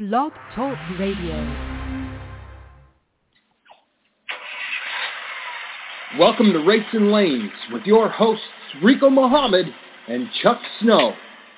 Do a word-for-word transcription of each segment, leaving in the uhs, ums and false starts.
Blog Talk Radio. Welcome to Rates and Lanes with your hosts, Rico Muhammad and Chuck Snow.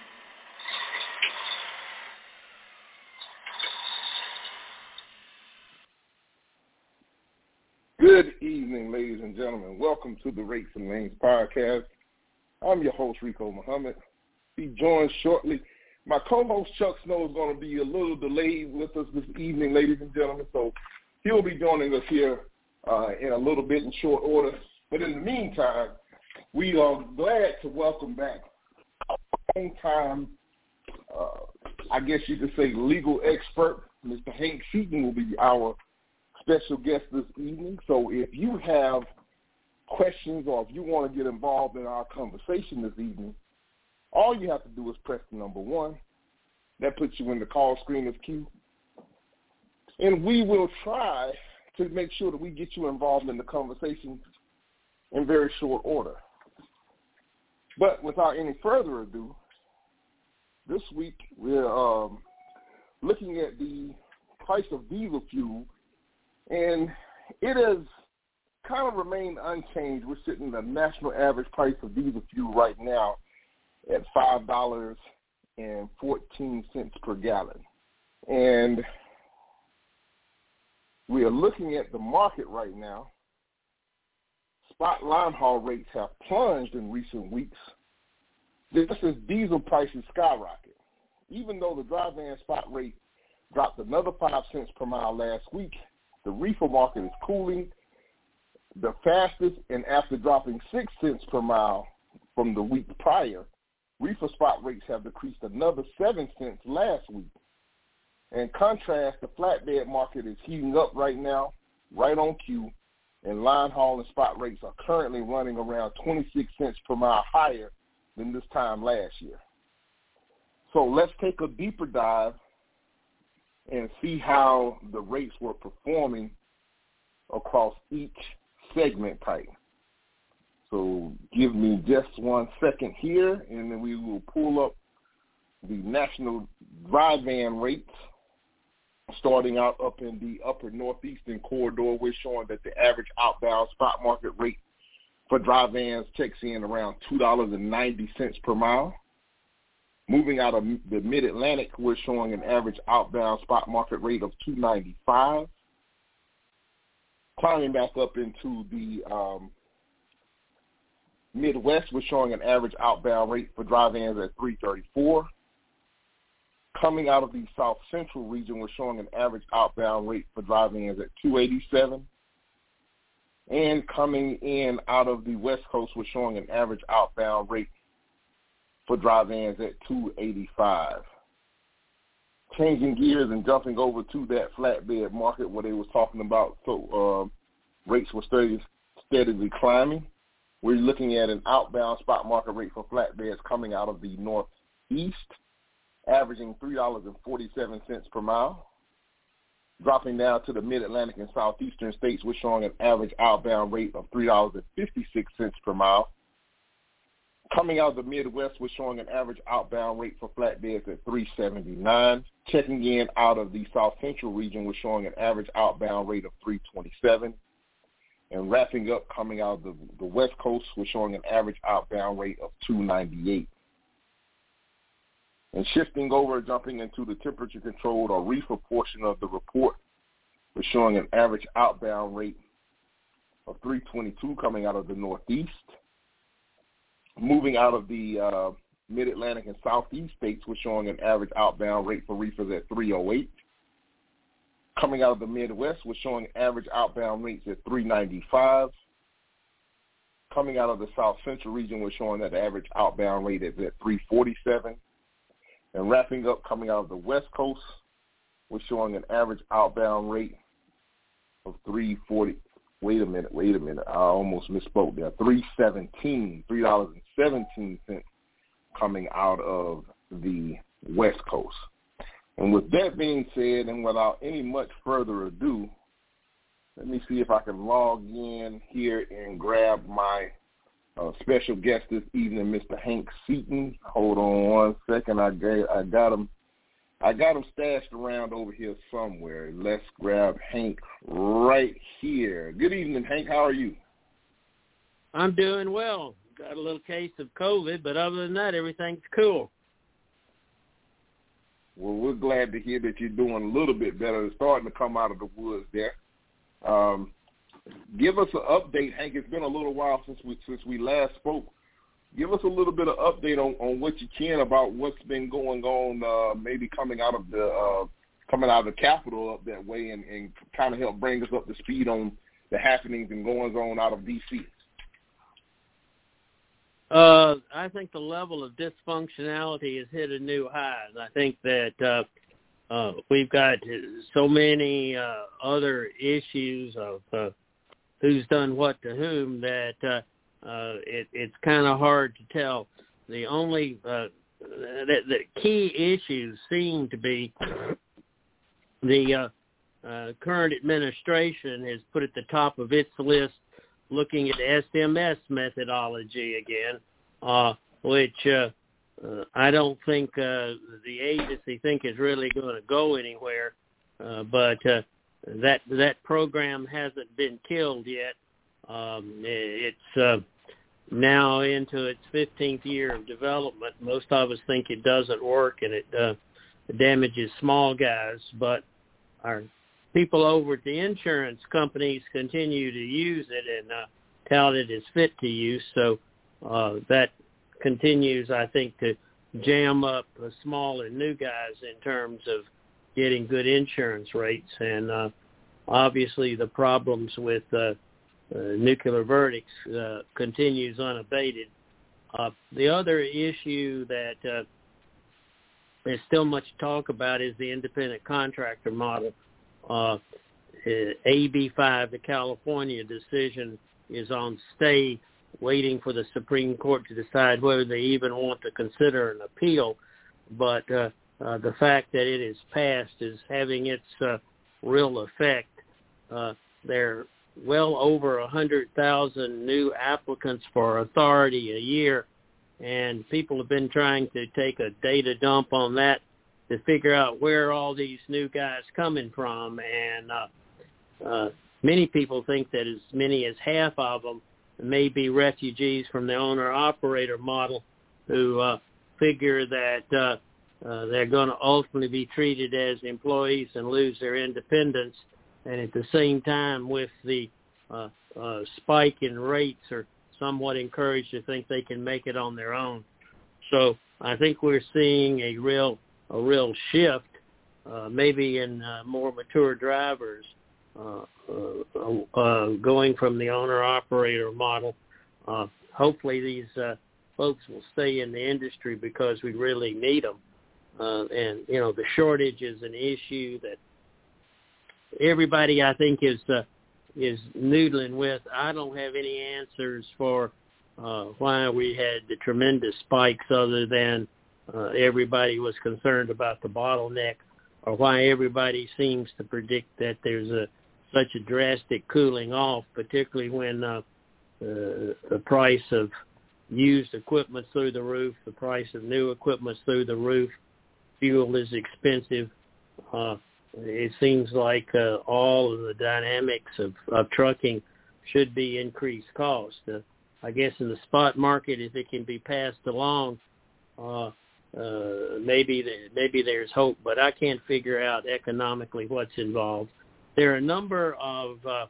Good evening, ladies and gentlemen. Welcome to the Rates and Lanes podcast. I'm your host, Rico Muhammad. Be joined shortly. My co-host, Chuck Snow, is going to be a little delayed with us this evening, ladies and gentlemen, so he'll be joining us here uh, in a little bit in short order. But in the meantime, we are glad to welcome back our long-time, uh, I guess you could say, legal expert. Mister Hank Seaton will be our special guest this evening. So if you have questions or if you want to get involved in our conversation this evening, all you have to do is press the number one. That puts you in the call screener's queue. And we will try to make sure that we get you involved in the conversation in very short order. But without any further ado, this week we're um, looking at the price of diesel fuel, and it has kind of remained unchanged. We're sitting at the national average price of diesel fuel right now at five dollars and fourteen cents per gallon. And we are looking at the market right now. Spot line haul rates have plunged in recent weeks. This is diesel prices skyrocket. Even though the dry van spot rate dropped another five cents per mile last week, the reefer market is cooling the fastest, and after dropping six cents per mile from the week prior, reefer spot rates have decreased another seven cents last week. In contrast, the flatbed market is heating up right now, right on cue, and line haul and spot rates are currently running around twenty-six cents per mile higher than this time last year. So let's take a deeper dive and see how the rates were performing across each segment type. So give me just one second here, and then we will pull up the national dry van rates. Starting out up in the upper northeastern corridor, we're showing that the average outbound spot market rate for dry vans checks in around two dollars and ninety cents per mile. Moving out of the mid-Atlantic, we're showing an average outbound spot market rate of two dollars and ninety-five cents. Climbing back up into the um, Midwest, we're showing an average outbound rate for dry vans at three dollars and thirty-four cents. Coming out of the South Central region, we're showing an average outbound rate for dry vans at two dollars and eighty-seven cents. And coming in out of the West Coast, we're showing an average outbound rate for dry vans at two dollars and eighty-five cents. Changing gears and jumping over to that flatbed market where they was talking about so uh, rates were steady, steadily climbing. We're looking at an outbound spot market rate for flatbeds coming out of the Northeast, averaging three dollars and forty-seven cents per mile. Dropping down to the Mid-Atlantic and Southeastern states, we're showing an average outbound rate of three dollars and fifty-six cents per mile. Coming out of the Midwest, we're showing an average outbound rate for flatbeds at three dollars and seventy-nine cents. Checking in out of the South Central region, we're showing an average outbound rate of three dollars and twenty-seven cents. And wrapping up, coming out of the, the West Coast, we're showing an average outbound rate of two dollars and ninety-eight cents. And shifting over, jumping into the temperature-controlled or reefer portion of the report, we're showing an average outbound rate of three dollars and twenty-two cents coming out of the Northeast. Moving out of the uh, Mid-Atlantic and Southeast states, we're showing an average outbound rate for reefers at three dollars and eight cents. Coming out of the Midwest, we're showing average outbound rates at three dollars and ninety-five cents. Coming out of the South Central region, we're showing that the average outbound rate is at three dollars and forty-seven cents. And wrapping up, coming out of the West Coast, we're showing an average outbound rate of three dollars and forty cents. Wait a minute, wait a minute. I almost misspoke there. three dollars and seventeen cents, three dollars and seventeen cents coming out of the West Coast. And with that being said, and without any much further ado, let me see if I can log in here and grab my uh, special guest this evening, Mister Hank Seaton. Hold on one second. I, gave, I got him I got them stashed around over here somewhere. Let's grab Hank right here. Good evening, Hank. How are you? I'm doing well. Got a little case of COVID, but other than that, everything's cool. Well, we're glad to hear that you're doing a little bit better. It's starting to come out of the woods there. Um, give us an update, Hank. It's been a little while since we since we last spoke. Give us a little bit of update on, on what you can about what's been going on, uh, maybe coming out of the uh, coming out of the Capitol up that way, and, and kind of help bring us up to speed on the happenings and goings on out of D C. Uh, I think the level of dysfunctionality has hit a new high. I think that uh, uh, we've got so many uh, other issues of uh, who's done what to whom that uh, uh, it, it's kind of hard to tell. The only uh, the, the key issues seem to be the uh, uh, current administration has put at the top of its list looking at S M S methodology again, uh, which uh, uh, I don't think uh, the agency think is really going to go anywhere. Uh, but uh, that that program hasn't been killed yet. Um, it's uh, now into its fifteenth year of development. Most of us think it doesn't work and it uh, damages small guys, but our people over at the insurance companies continue to use it and uh, tout it as fit to use. So uh, that continues, I think, to jam up uh, small and new guys in terms of getting good insurance rates. And uh, obviously the problems with uh, uh, nuclear verdicts uh, continues unabated. Uh, the other issue that uh, there's still much talk about is the independent contractor model. Uh, A B five, the California decision, is on stay, waiting for the Supreme Court to decide whether they even want to consider an appeal. But uh, uh, the fact that it is passed is having its uh, real effect. Uh, there are well over one hundred thousand new applicants for authority a year, and people have been trying to take a data dump on that to figure out where all these new guys coming from. And uh, uh, many people think that as many as half of them may be refugees from the owner-operator model who uh, figure that uh, uh, they're going to ultimately be treated as employees and lose their independence. And at the same time, with the uh, uh, spike in rates, are somewhat encouraged to think they can make it on their own. So I think we're seeing a real a real shift, uh, maybe in uh, more mature drivers, uh, uh, uh, going from the owner-operator model. Uh, hopefully these uh, folks will stay in the industry because we really need them. Uh, and, you know, the shortage is an issue that everybody, I think, is uh, is noodling with. I don't have any answers for uh, why we had the tremendous spikes other than Uh, everybody was concerned about the bottleneck, or why everybody seems to predict that there's a such a drastic cooling off, particularly when uh, uh, the price of used equipment's through the roof, the price of new equipment's through the roof, fuel is expensive. Uh, it seems like uh, all of the dynamics of, of trucking should be increased cost. Uh, I guess in the spot market, if it can be passed along, uh, Uh, maybe the, maybe there's hope, but I can't figure out economically what's involved. There are a number of uh,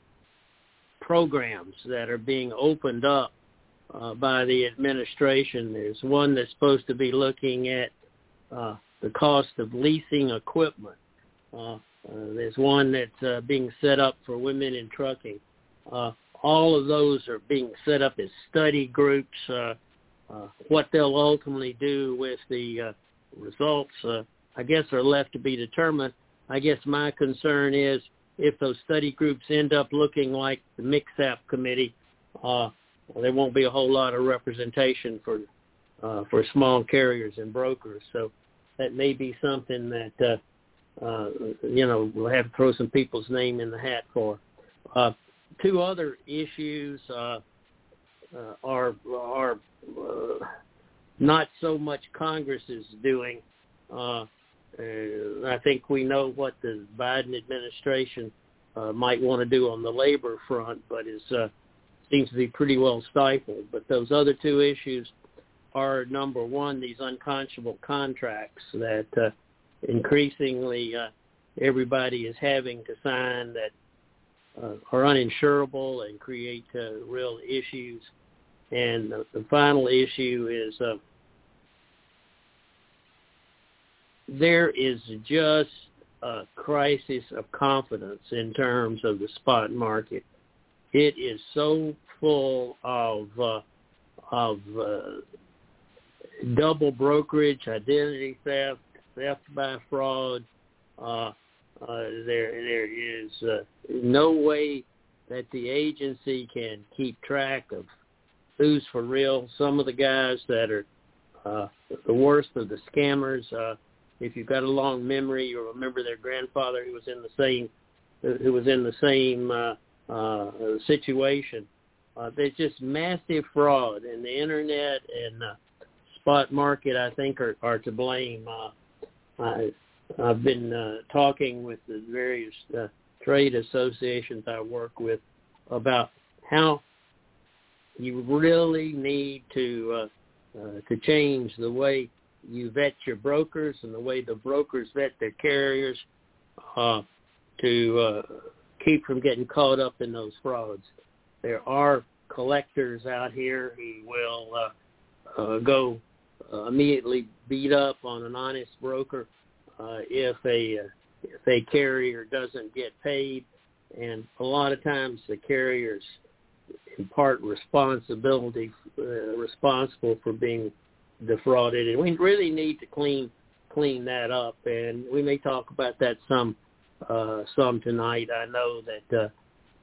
programs that are being opened up uh, by the administration. There's one that's supposed to be looking at uh, the cost of leasing equipment. Uh, uh, there's one that's uh, being set up for women in trucking. Uh, all of those are being set up as study groups. Uh, Uh, what they'll ultimately do with the uh, results, uh, I guess, are left to be determined. I guess my concern is if those study groups end up looking like the M I C S A P committee, uh, well, there won't be a whole lot of representation for uh, for small carriers and brokers. So that may be something that, uh, uh, you know, we'll have to throw some people's name in the hat for. Uh, two other issues uh, uh, are are Uh, not so much Congress is doing. Uh, uh, I think we know what the Biden administration uh, might want to do on the labor front, but is uh, seems to be pretty well stifled. But those other two issues are, number one, these unconscionable contracts that uh, increasingly uh, everybody is having to sign that uh, are uninsurable and create uh, real issues. And the, the final issue is uh, there is just a crisis of confidence in terms of the spot market. It is so full of uh, of uh, double brokerage, identity theft, theft by fraud. Uh, uh, there, there is uh, no way that the agency can keep track of who's for real. Some of the guys that are uh, the worst of the scammers. Uh, if you've got a long memory, you'll remember their grandfather who was in the same who was in the same uh, uh, situation. Uh, there's just massive fraud, and the internet and uh, spot market, I think, are, are to blame. Uh, I, I've been uh, talking with the various uh, trade associations I work with about how you really need to uh, uh, to change the way you vet your brokers and the way the brokers vet their carriers uh, to uh, keep from getting caught up in those frauds. There are collectors out here who will uh, uh, go uh, immediately beat up on an honest broker uh, if a uh, if a carrier doesn't get paid, and a lot of times the carriers in part responsibility uh, responsible for being defrauded, and we really need to clean clean that up. And we may talk about that some uh, some tonight. I know that uh,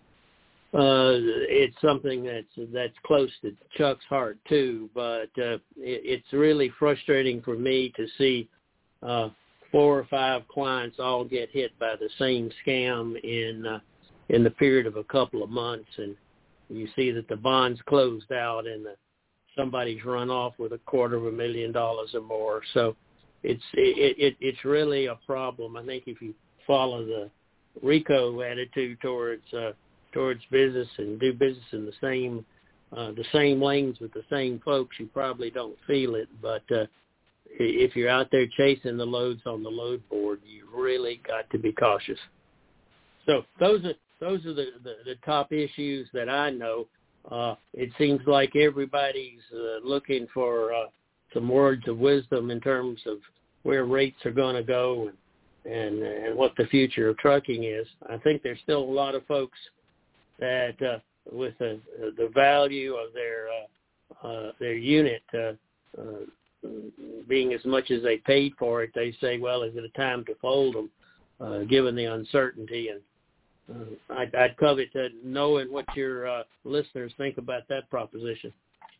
uh, it's something that's that's close to Chuck's heart too. But uh, it, it's really frustrating for me to see uh, four or five clients all get hit by the same scam in uh, in the period of a couple of months, and you see that the bond's closed out and the, somebody's run off with a quarter of a million dollars or more. So it's it, it it's really a problem. I think if you follow the RICO attitude towards uh, towards business and do business in the same uh, the same lanes with the same folks, you probably don't feel it. But uh, if you're out there chasing the loads on the load board, you really got to be cautious. So those are those are the, the, the top issues that I know. Uh, it seems like everybody's uh, looking for uh, some words of wisdom in terms of where rates are going to go and, and and what the future of trucking is. I think there's still a lot of folks that, uh, with the the value of their uh, uh, their unit uh, uh, being as much as they paid for it, they say, well, is it a time to fold them, uh, given the uncertainty? And Uh, I'd, I'd covet uh, knowing what your uh, listeners think about that proposition.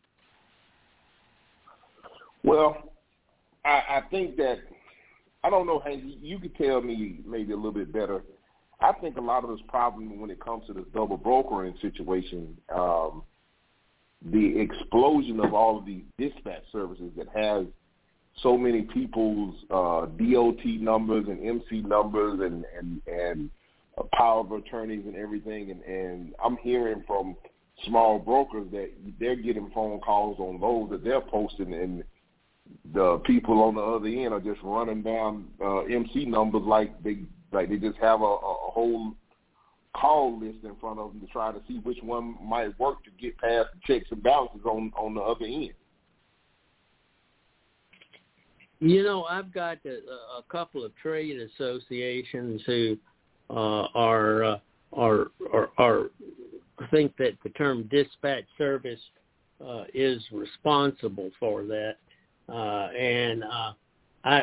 Well, I, I think that, I don't know, Hank, you could tell me maybe a little bit better. I think a lot of this problem when it comes to this double brokering situation, um, the explosion of all of these dispatch services that has so many people's uh, D O T numbers and M C numbers and, and, and Uh, power of attorneys and everything, and, and I'm hearing from small brokers that they're getting phone calls on those that they're posting, and the people on the other end are just running down uh, M C numbers like they like they just have a, a whole call list in front of them to try to see which one might work to get past the checks and balances on, on the other end. You know, I've got a, a couple of trade associations who Uh, are, uh, are are are I think that the term dispatch service uh, is responsible for that, uh, and uh, I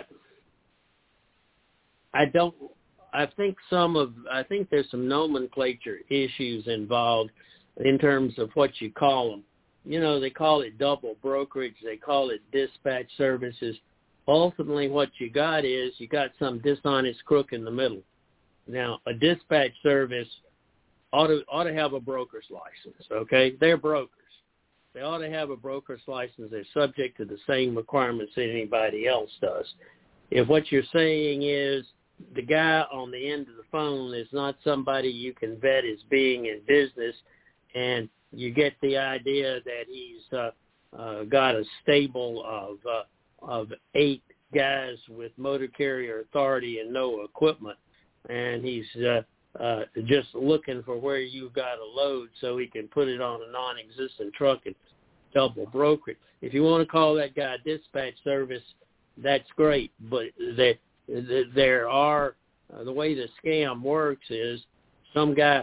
I don't I think some of I think there's some nomenclature issues involved in terms of what you call them. You know, they call it double brokerage, they call it dispatch services. Ultimately, what you got is you got some dishonest crook in the middle. Now, a dispatch service ought to, ought to have a broker's license, okay? They're brokers. They ought to have a broker's license. They're subject to the same requirements that anybody else does. if what you're saying is the guy on the end of the phone is not somebody you can vet as being in business, and you get the idea that he's uh, uh, got a stable of uh, of eight guys with motor carrier authority and no equipment, and he's uh, uh, just looking for where you've got a load so he can put it on a non-existent truck and double broker it. If you want to call that guy dispatch service, that's great, but there, there are, uh, the way the scam works is some guy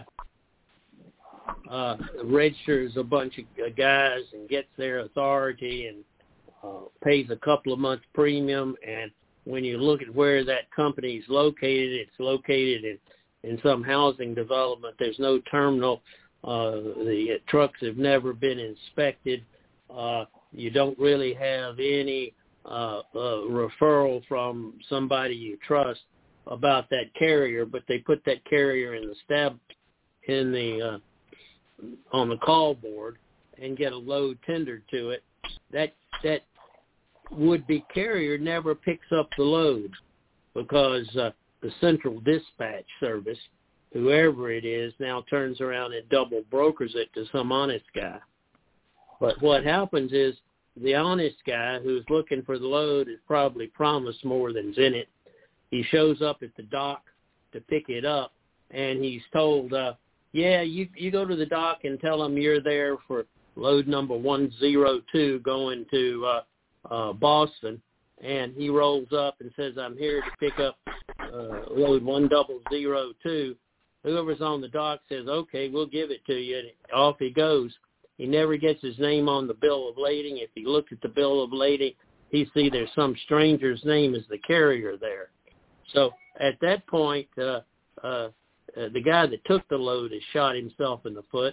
uh, registers a bunch of guys and gets their authority and uh, pays a couple of months premium, and when you look at where that company is located, it's located in, in some housing development. There's no terminal. Uh, the trucks have never been inspected. Uh, you don't really have any uh, uh, referral from somebody you trust about that carrier, but they put that carrier in the stab in the uh, on the call board and get a load tendered to it. That that would-be carrier never picks up the load because uh, the central dispatch service, whoever it is, now turns around and double brokers it to some honest guy. But what happens is the honest guy who's looking for the load is probably promised more than's in it. He shows up at the dock to pick it up, and he's told, uh, yeah, you you go to the dock and tell them you're there for load number one oh two going to uh, uh, Boston. And he rolls up and says, I'm here to pick up uh, load one thousand two. Whoever's on the dock says, okay, we'll give it to you. And off he goes. He never gets his name on the bill of lading. If he looked at the bill of lading, he see there's some stranger's name as the carrier there. So at that point, uh, uh, uh, the guy that took the load has shot himself in the foot,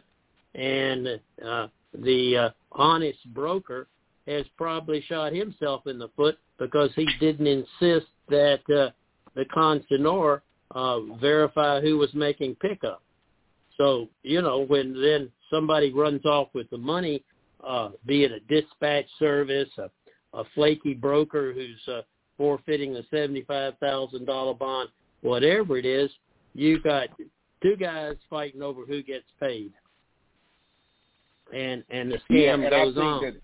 and uh, the uh, honest broker has probably shot himself in the foot because he didn't insist that uh, the consignor uh, verify who was making pickup. So, you know, when then somebody runs off with the money, uh, be it a dispatch service, a, a flaky broker who's uh, forfeiting a seventy-five thousand dollars bond, whatever it is, you got two guys fighting over who gets paid. And and the scam yeah, goes on. That,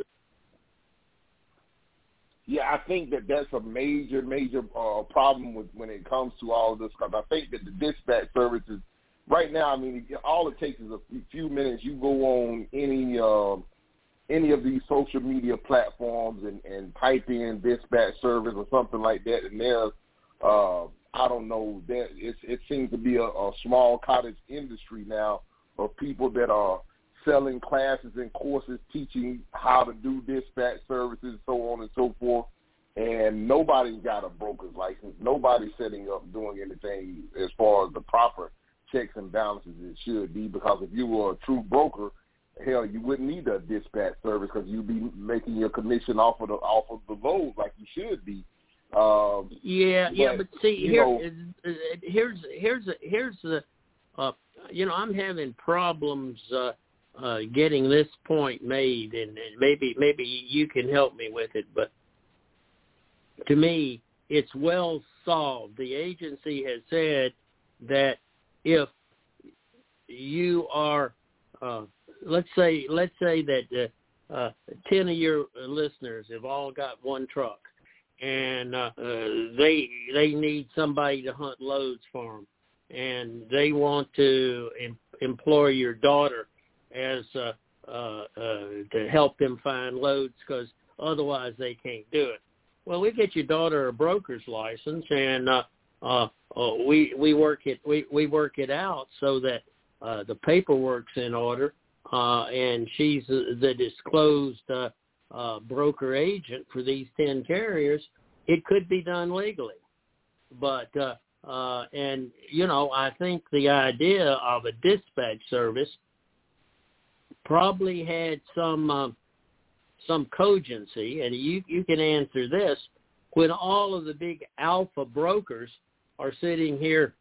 yeah, I think that that's a major, major uh, problem with when it comes to all of this. Because I think that the dispatch services, right now, I mean, all it takes is a few minutes. You go on any uh, any of these social media platforms and, and type in dispatch service or something like that, and there's, uh, I don't know, that it, it seems to be a, a small cottage industry now of people that are selling classes and courses teaching how to do dispatch services, so on and so forth. And nobody's got a broker's license. Nobody's setting up doing anything as far as the proper checks and balances it should be, because if you were a true broker, hell, you wouldn't need a dispatch service because you'd be making your commission off of the off of the load like you should be. Um, yeah, but, yeah, but see, you here, know, here's here's here's the, uh, you know, I'm having problems uh, uh, getting this point made, and, and maybe maybe you can help me with it. But to me, it's well solved. The agency has said that if you are, uh, let's say, let's say that uh, uh, ten of your listeners have all got one truck, and uh, uh, they they need somebody to hunt loads for them, and they want to em- employ your daughter as uh, uh, uh, to help them find loads because otherwise they can't do it. Well, we get your daughter a broker's license, and uh, uh, uh, we we work it we, we work it out so that uh, the paperwork's in order, uh, and she's the, the disclosed uh, uh, broker agent for these ten carriers. It could be done legally, but uh, uh, and you know I think the idea of a dispatch service probably had some. Uh, some cogency, and you you can answer this, when all of the big alpha brokers are sitting here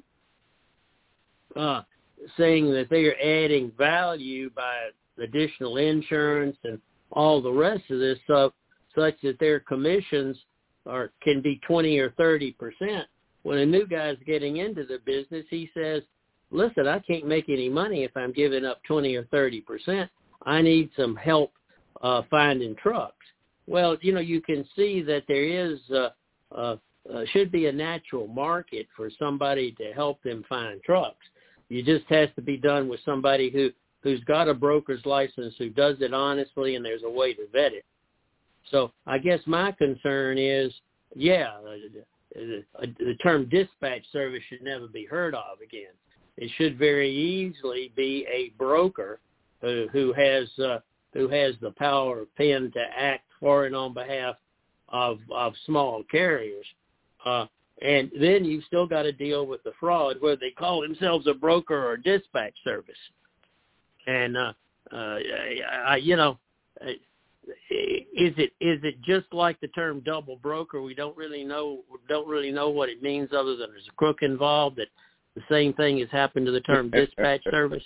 uh, saying that they are adding value by additional insurance and all the rest of this stuff, such that their commissions or can be twenty or thirty percent. When a new guy's getting into the business, he says, listen, I can't make any money if I'm giving up twenty or thirty percent. I need some help uh, finding trucks. Well, you know, you can see that there is uh, uh, uh, should be a natural market for somebody to help them find trucks. You just has to be done with somebody who, who's got a broker's license, who does it honestly, and there's a way to vet it. So I guess my concern is, yeah, the, the term dispatch service should never be heard of again. It should very easily be a broker who, who has uh, who has the power of pen to act for and on behalf of of small carriers. Uh, and then you've still got to deal with the fraud, whether they call themselves a broker or a dispatch service. And, uh, uh, I, you know, is it is it just like the term double broker? We don't really know don't really know what it means, other than there's a crook involved. That the same thing has happened to the term dispatch service.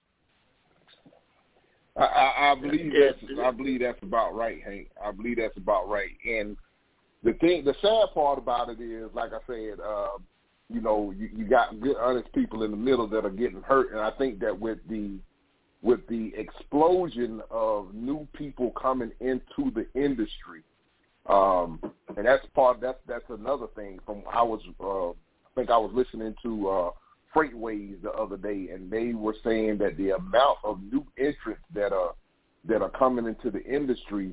I, I, I believe that's I believe that's about right, Hank. I believe that's about right. And the thing, the sad part about it is, like I said, uh, you know, you, you got good, honest people in the middle that are getting hurt. And I think that with the with the explosion of new people coming into the industry, um, and that's part that's that's another thing. From I was, uh, I think I was listening to uh, Freightways the other day, and they were saying that the amount of new entrants that are that are coming into the industry,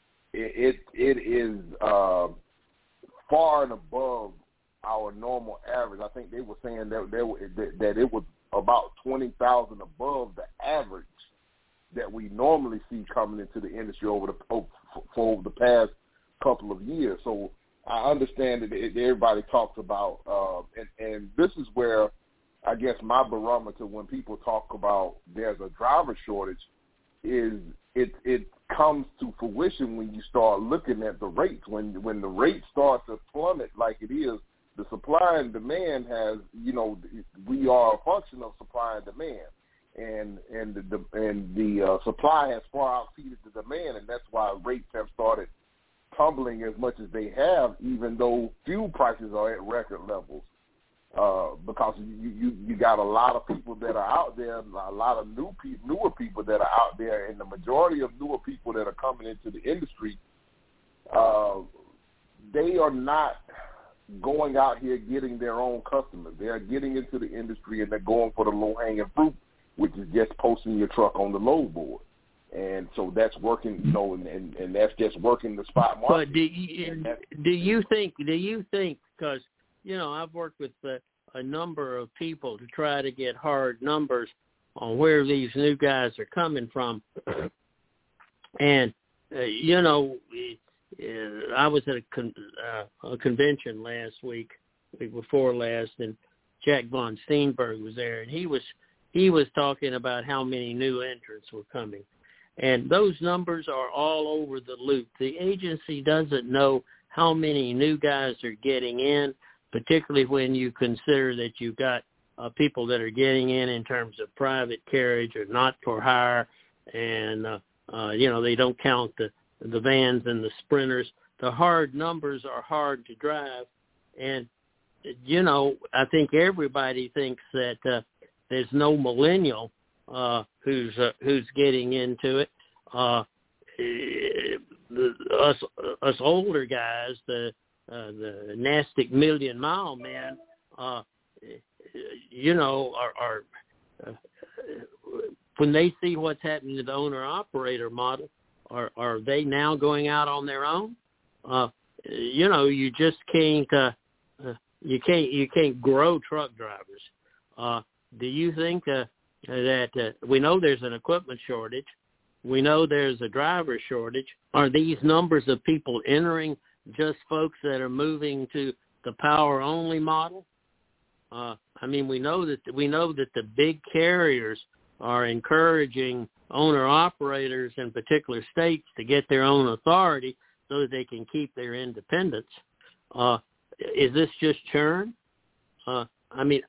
it it, it is uh, far and above our normal average. I think they were saying that they were, that, that it was about twenty thousand above the average that we normally see coming into the industry over the for over the past couple of years. So I understand that everybody talks about, uh, and, and this is where I guess my barometer when people talk about there's a driver shortage is it it comes to fruition when you start looking at the rates. When when the rates start to plummet like it is, the supply and demand has, you know, we are a function of supply and demand, and and the and the uh, supply has far exceeded the demand, and that's why rates have started tumbling as much as they have, even though fuel prices are at record levels. Uh, because you, you you got a lot of people that are out there, a lot of new pe- newer people that are out there, and the majority of newer people that are coming into the industry, uh, they are not going out here getting their own customers. They are getting into the industry and they're going for the low-hanging fruit, which is just posting your truck on the load board. And so that's working, you know, and, and, and that's just working the spot market. But do you, do you think, do you think, because, you know, I've worked with a, a number of people to try to get hard numbers on where these new guys are coming from. And, uh, you know, uh, I was at a, con- uh, a convention last week, week before last, and Jack Von Steenberg was there, and he was he was talking about how many new entrants were coming. And those numbers are all over the loop. The agency doesn't know how many new guys are getting in, particularly when you consider that you've got uh, people that are getting in in terms of private carriage or not for hire, and, uh, uh, you know, they don't count the, the vans and the sprinters. The hard numbers are hard to drive. And, you know, I think everybody thinks that uh, there's no millennial uh, who's uh, who's getting into it. Uh, the, us us older guys, the uh, the nasty million mile men, uh, you know, are, are uh, when they see what's happening to the owner operator model, are are they now going out on their own? Uh, you know, you just can't uh, uh, you can't you can't grow truck drivers. Uh, do you think uh, that uh, we know there's an equipment shortage? We know there's a driver shortage. Are these numbers of people entering just folks that are moving to the power-only model? Uh, I mean, we know that we know that the big carriers are encouraging owner-operators in particular states to get their own authority so that they can keep their independence. Uh, is this just churn? Uh, I mean,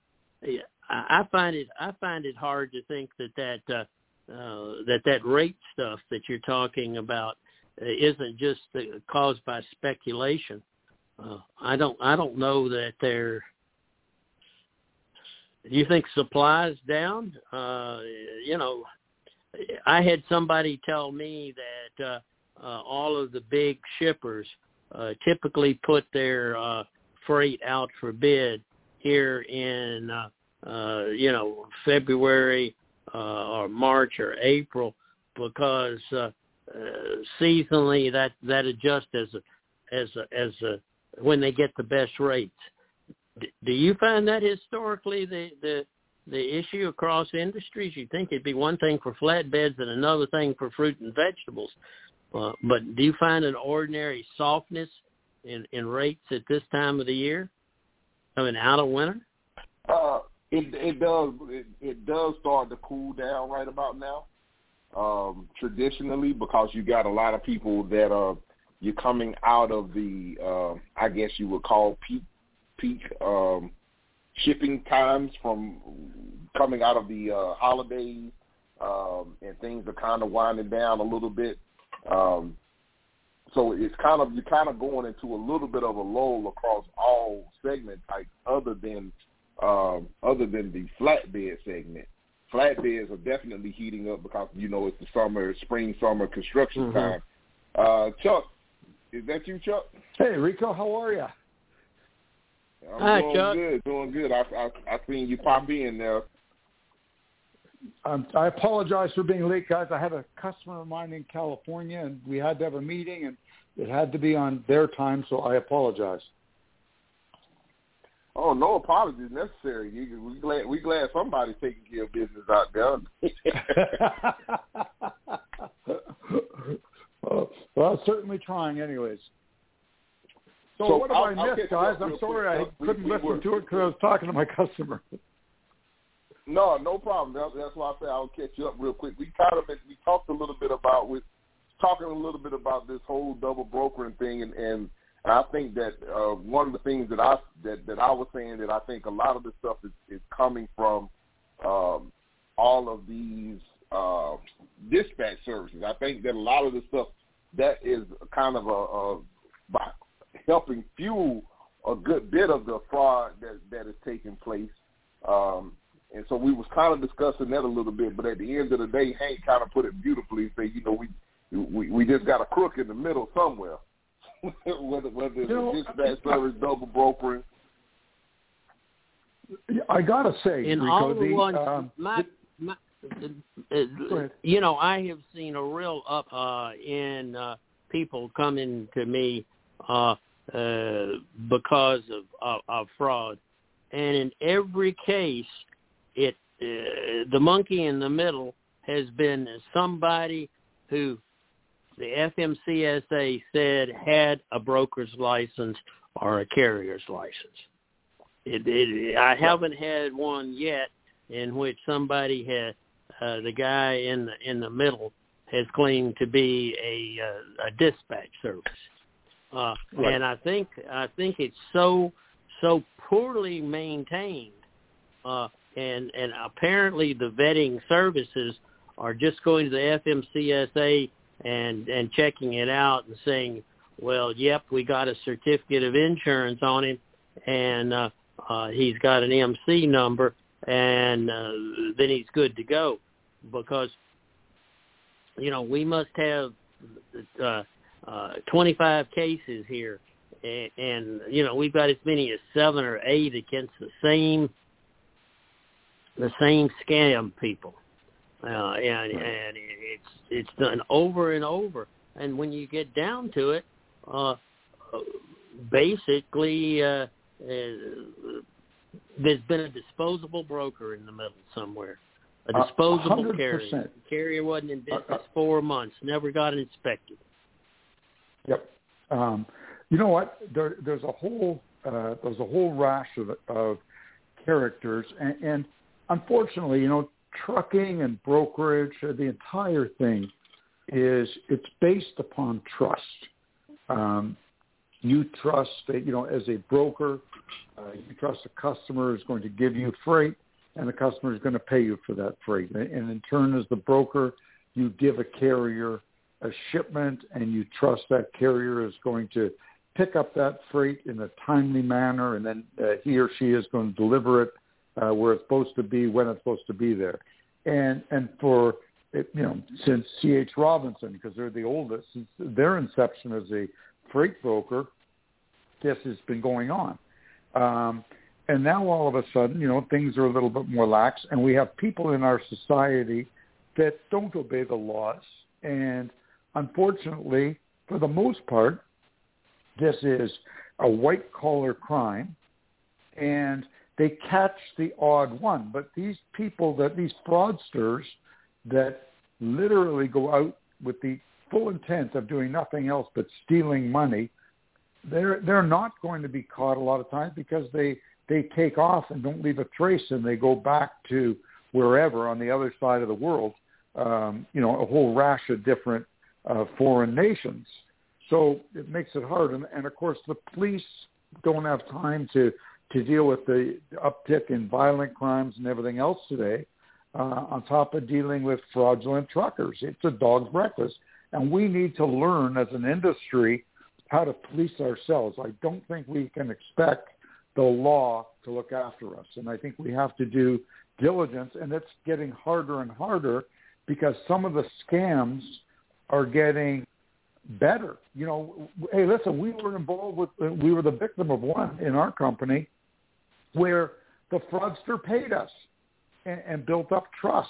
I find it I find it hard to think that that uh, uh, that that rate stuff that you're talking about uh, isn't just uh, caused by speculation. uh, I don't I don't know that they're. Do you think supply's down? Uh, you know, I had somebody tell me that uh, uh, all of the big shippers uh, typically put their uh, freight out for bid here in, uh, uh, you know, February uh, or March or April, because uh, uh, seasonally that, that adjusts as a, as a, as a, when they get the best rates. D- do you find that historically the, the the issue across industries? You think it'd be one thing for flatbeds and another thing for fruit and vegetables, uh, but do you find an ordinary softness in, in rates at this time of the year, coming out of winter? Uh, it it does it, it does start to cool down right about now. Um, traditionally, because you got a lot of people that are you're coming out of the uh, I guess you would call peak peak um, shipping times from coming out of the uh, holidays, um, and things are kind of winding down a little bit. Um, so it's kind of you're kind of going into a little bit of a lull across all segment types, other than um, other than the flatbed segment. Flatbeds are definitely heating up because you know it's the summer, spring, summer construction mm-hmm. time. Uh, Chuck, is that you, Chuck? Hey, Rico, how are you? I'm Hi, doing Chuck. good, doing good. I, I I seen you pop in there. Um, I apologize for being late, guys. I had a customer of mine in California, and we had to have a meeting, and it had to be on their time, so I apologize. Oh, no apologies necessary. You, we glad we glad somebody's taking care of business out there. well, well, certainly trying, anyways. So, So what have I'll- I I'll missed, catch guys? up I'm real sorry quick. I We- couldn't we listen were- to it because I was talking to my customer. No, no problem. That's, that's why I say I'll catch you up real quick. We kind of we talked a little bit about with talking a little bit about this whole double brokering thing, and, and I think that uh, one of the things that I that, that I was saying that I think a lot of this stuff is, is coming from um, all of these uh, dispatch services. I think that a lot of the stuff that is kind of a, a by helping fuel a good bit of the fraud that that is taking place. Um, And so we was kind of discussing that a little bit, but at the end of the day, Hank kind of put it beautifully. Say, you know, we we, we just got a crook in the middle somewhere, whether whether it's You know, a dispatch service, double brokering. I gotta say, In Rico, all the the, ones, um, my, my, uh, you know, I have seen a real up uh, in uh, people coming to me uh, uh, because of, of, of fraud, and in every case, it uh, the monkey in the middle has been somebody who the F M C S A said had a broker's license or a carrier's license. It, it, I haven't had one yet in which somebody had uh, the guy in the in the middle has claimed to be a uh, a dispatch service, uh, Right. and I think I think it's so so poorly maintained, uh, and and apparently the vetting services are just going to the F M C S A and and checking it out and saying, well, yep, we got a certificate of insurance on him, and uh, uh, he's got an M C number, and uh, then he's good to go. Because, you know, we must have uh, uh, twenty-five cases here, and, and, you know, we've got as many as seven or eight against the same the same scam people. Uh, and, and it's it's done over and over. And when you get down to it, uh, basically uh, uh, there's been a disposable broker in the middle somewhere. A disposable one hundred carrier. percent. The carrier wasn't in business Uh, uh, four months, never got inspected. Yep. Um, you know what? There, there's a whole uh, there's a whole rash of, of characters, and, and unfortunately, you know, trucking and brokerage, uh, the entire thing is it's based upon trust. Um, you trust that, you know, as a broker, uh, you trust the customer is going to give you freight, and the customer is going to pay you for that freight. And in turn, as the broker, you give a carrier a shipment, and you trust that carrier is going to pick up that freight in a timely manner, and then uh, he or she is going to deliver it uh, where it's supposed to be, when it's supposed to be there. And and for, you know, since C H. Robinson, because they're the oldest, since their inception as a freight broker, this has been going on. Um, and now all of a sudden, you know, things are a little bit more lax, and we have people in our society that don't obey the laws. And unfortunately, for the most part, this is a white-collar crime, and they catch the odd one. But these people, that these fraudsters that literally go out with the full intent of doing nothing else but stealing money, they're they're not going to be caught a lot of times because they, they take off and don't leave a trace, and they go back to wherever on the other side of the world, um, you know, a whole rash of different uh, foreign nations. So it makes it hard. And, and, of course, the police don't have time to, to deal with the uptick in violent crimes and everything else today, uh, on top of dealing with fraudulent truckers. It's a dog's breakfast. And we need to learn as an industry how to police ourselves. I don't think we can expect the law to look after us. And I think we have to do diligence, and it's getting harder and harder because some of the scams are getting better. You know, hey, listen, we were involved with, we were the victim of one in our company where the fraudster paid us and, and built up trust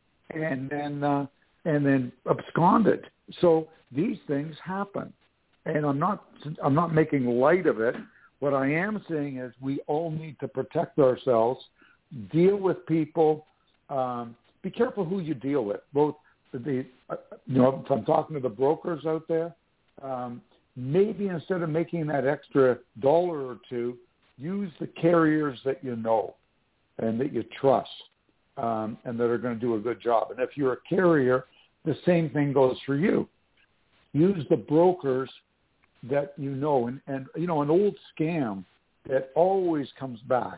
and then, uh, and then absconded. So these things happen. And I'm not, I'm not making light of it. What I am saying is we all need to protect ourselves, deal with people, um, be careful who you deal with, both the, uh, you know, if I'm talking to the brokers out there, um, maybe instead of making that extra dollar or two, use the carriers that you know and that you trust, um, and that are going to do a good job. And if you're a carrier, the same thing goes for you. Use the brokers that you know. And, and you know, an old scam that always comes back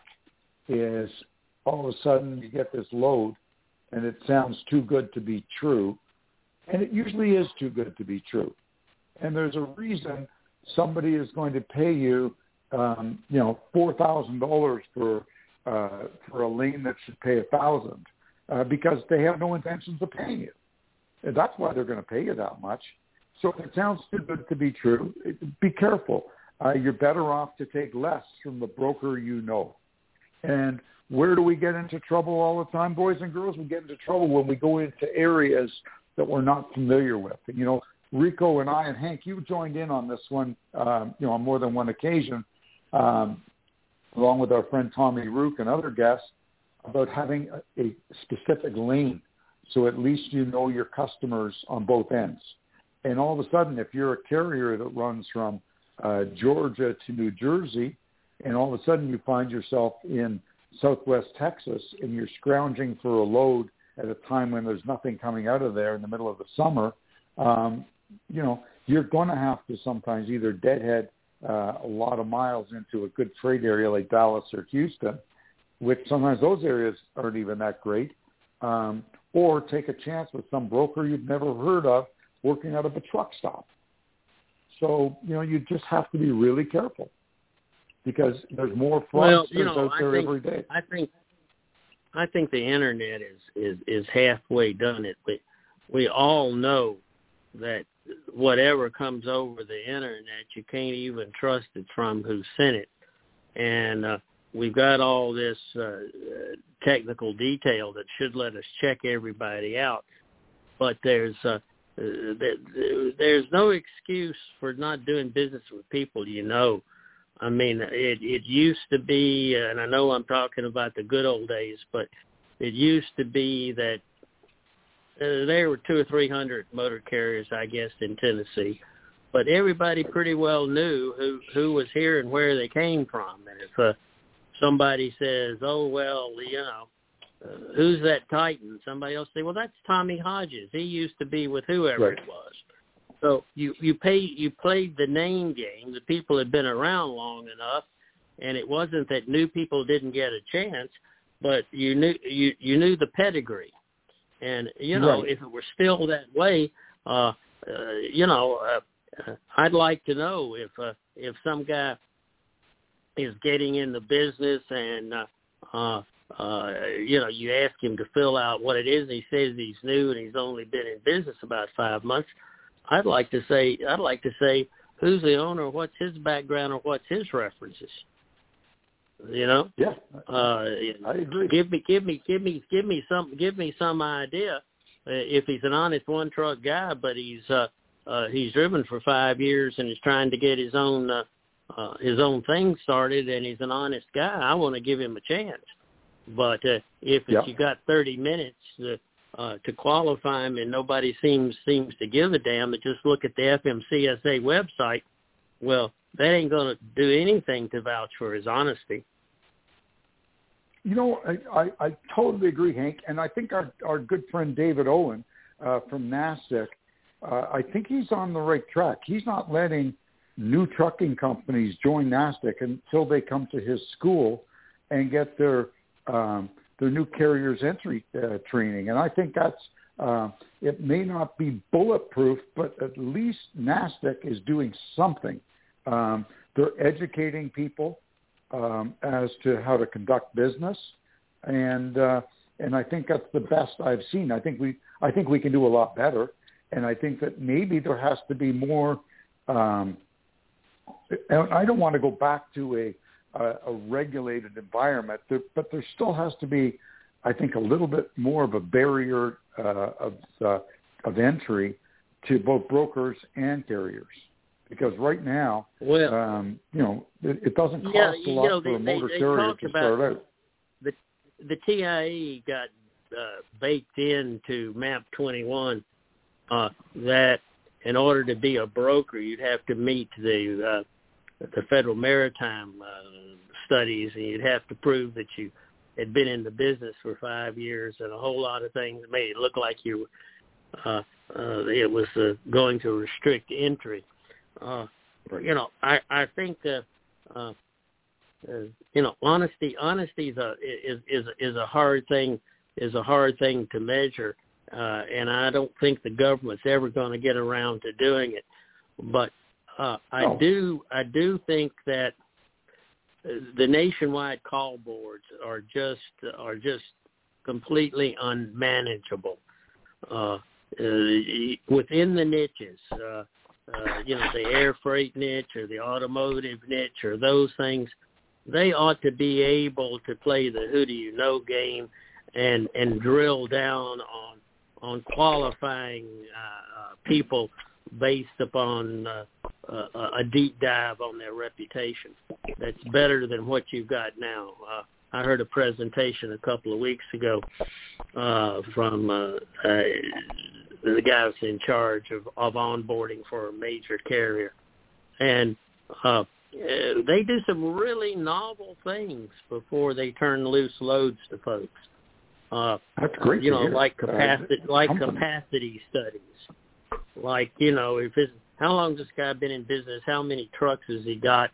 is all of a sudden you get this load, and it sounds too good to be true. And it usually is too good to be true. And there's a reason somebody is going to pay you, um, you know, four thousand dollars for uh, for a lane that should pay one thousand dollars, uh, because they have no intentions of paying you. And that's why they're going to pay you that much. So if it sounds too good to be true, be careful. Uh, you're better off to take less from the broker you know. And where do we get into trouble all the time, boys and girls? We get into trouble when we go into areas that we're not familiar with. And, you know, Rico and I and Hank, you joined in on this one, um, you know, on more than one occasion, um, along with our friend Tommy Rook and other guests, about having a, a specific lane, so at least you know your customers on both ends. And all of a sudden, if you're a carrier that runs from uh, Georgia to New Jersey, and all of a sudden you find yourself in Southwest Texas and you're scrounging for a load at a time when there's nothing coming out of there in the middle of the summer, um, you know, you're going to have to sometimes either deadhead uh, a lot of miles into a good freight area like Dallas or Houston, which sometimes those areas aren't even that great, um, or take a chance with some broker you've never heard of working out of a truck stop. So, you know, you just have to be really careful because there's more fraudsters well, you know, out there I think, every day. I think I think the internet is, is, is halfway done it. We, we all know that whatever comes over the internet, you can't even trust it from who sent it. And uh, we've got all this uh, technical detail that should let us check everybody out. But there's uh, there's no excuse for not doing business with people you know. I mean, it, it used to be, and I know I'm talking about the good old days, but it used to be that uh, there were two or three hundred motor carriers, I guess, in Tennessee. But everybody pretty well knew who, who was here and where they came from. And if uh, somebody says, oh, well, you know, uh, who's that Titan? Somebody else say, well, that's Tommy Hodges. He used to be with whoever right. it was. So you you pay you played the name game. The people had been around long enough, and it wasn't that new people didn't get a chance, but you knew you, you knew the pedigree. And you know, right. if it were still that way, uh, uh, you know, uh, I'd like to know if uh, if some guy is getting in the business and, uh, uh, uh, you know, you ask him to fill out what it is, he says he's new and he's only been in business about five months. I'd like to say, I'd like to say, who's the owner, what's his background, or what's his references? You know? Yeah, uh, I agree. Give me, give me, give me, give me some, give me some idea. Uh, if he's an honest one truck guy, but he's uh, uh, he's driven for five years and is trying to get his own uh, uh, his own thing started, and he's an honest guy, I want to give him a chance. But uh, if yeah. you got thirty minutes to, uh, to qualify him, and nobody seems seems to give a damn, but just look at the F M C S A website, well, that ain't going to do anything to vouch for his honesty. You know, I, I, I totally agree, Hank, and I think our, our good friend David Owen uh, from NASTC, uh, I think he's on the right track. He's not letting new trucking companies join NASTC until they come to his school and get their um, their new carriers entry uh, training, and I think that's uh, it may not be bulletproof, but at least NASTC is doing something. Um, they're educating people um, as to how to conduct business, and uh, and I think that's the best I've seen. I think we I think we can do a lot better, and I think that maybe there has to be more. Um, I don't want to go back to a a, a regulated environment, there, but there still has to be, I think, a little bit more of a barrier uh, of uh, of entry to both brokers and carriers. Because right now, well, um, you know, it, it doesn't cost yeah, a lot you know, for a they, motor they, they carrier to start out. The, the T I A got uh, baked into MAP twenty-one uh, that in order to be a broker, you'd have to meet the uh, the Federal Maritime uh, studies, and you'd have to prove that you had been in the business for five years, and a whole lot of things made it look like you uh, uh, it was uh, going to restrict entry. Uh, you know, I, I think, uh, uh, uh, you know, honesty, honesty is a, is, is, is a hard thing, is a hard thing to measure. Uh, and I don't think the government's ever going to get around to doing it. But, uh, I oh. do, I do think that the nationwide call boards are just, are just completely unmanageable, uh, uh within the niches, uh, Uh, you know, the air freight niche or the automotive niche or those things, they ought to be able to play the who do you know game and, and drill down on on qualifying uh, uh, people based upon uh, uh, a deep dive on their reputation. That's better than what you've got now. Uh, I heard a presentation a couple of weeks ago uh, from uh, uh, the guy who's in charge of, of onboarding for a major carrier. And uh, they do some really novel things before they turn loose loads to folks. Uh, That's great. You know, hear. like capacity, uh, like company. capacity studies. Like, you know, if it's, how long has this guy been in business? How many trucks has he got?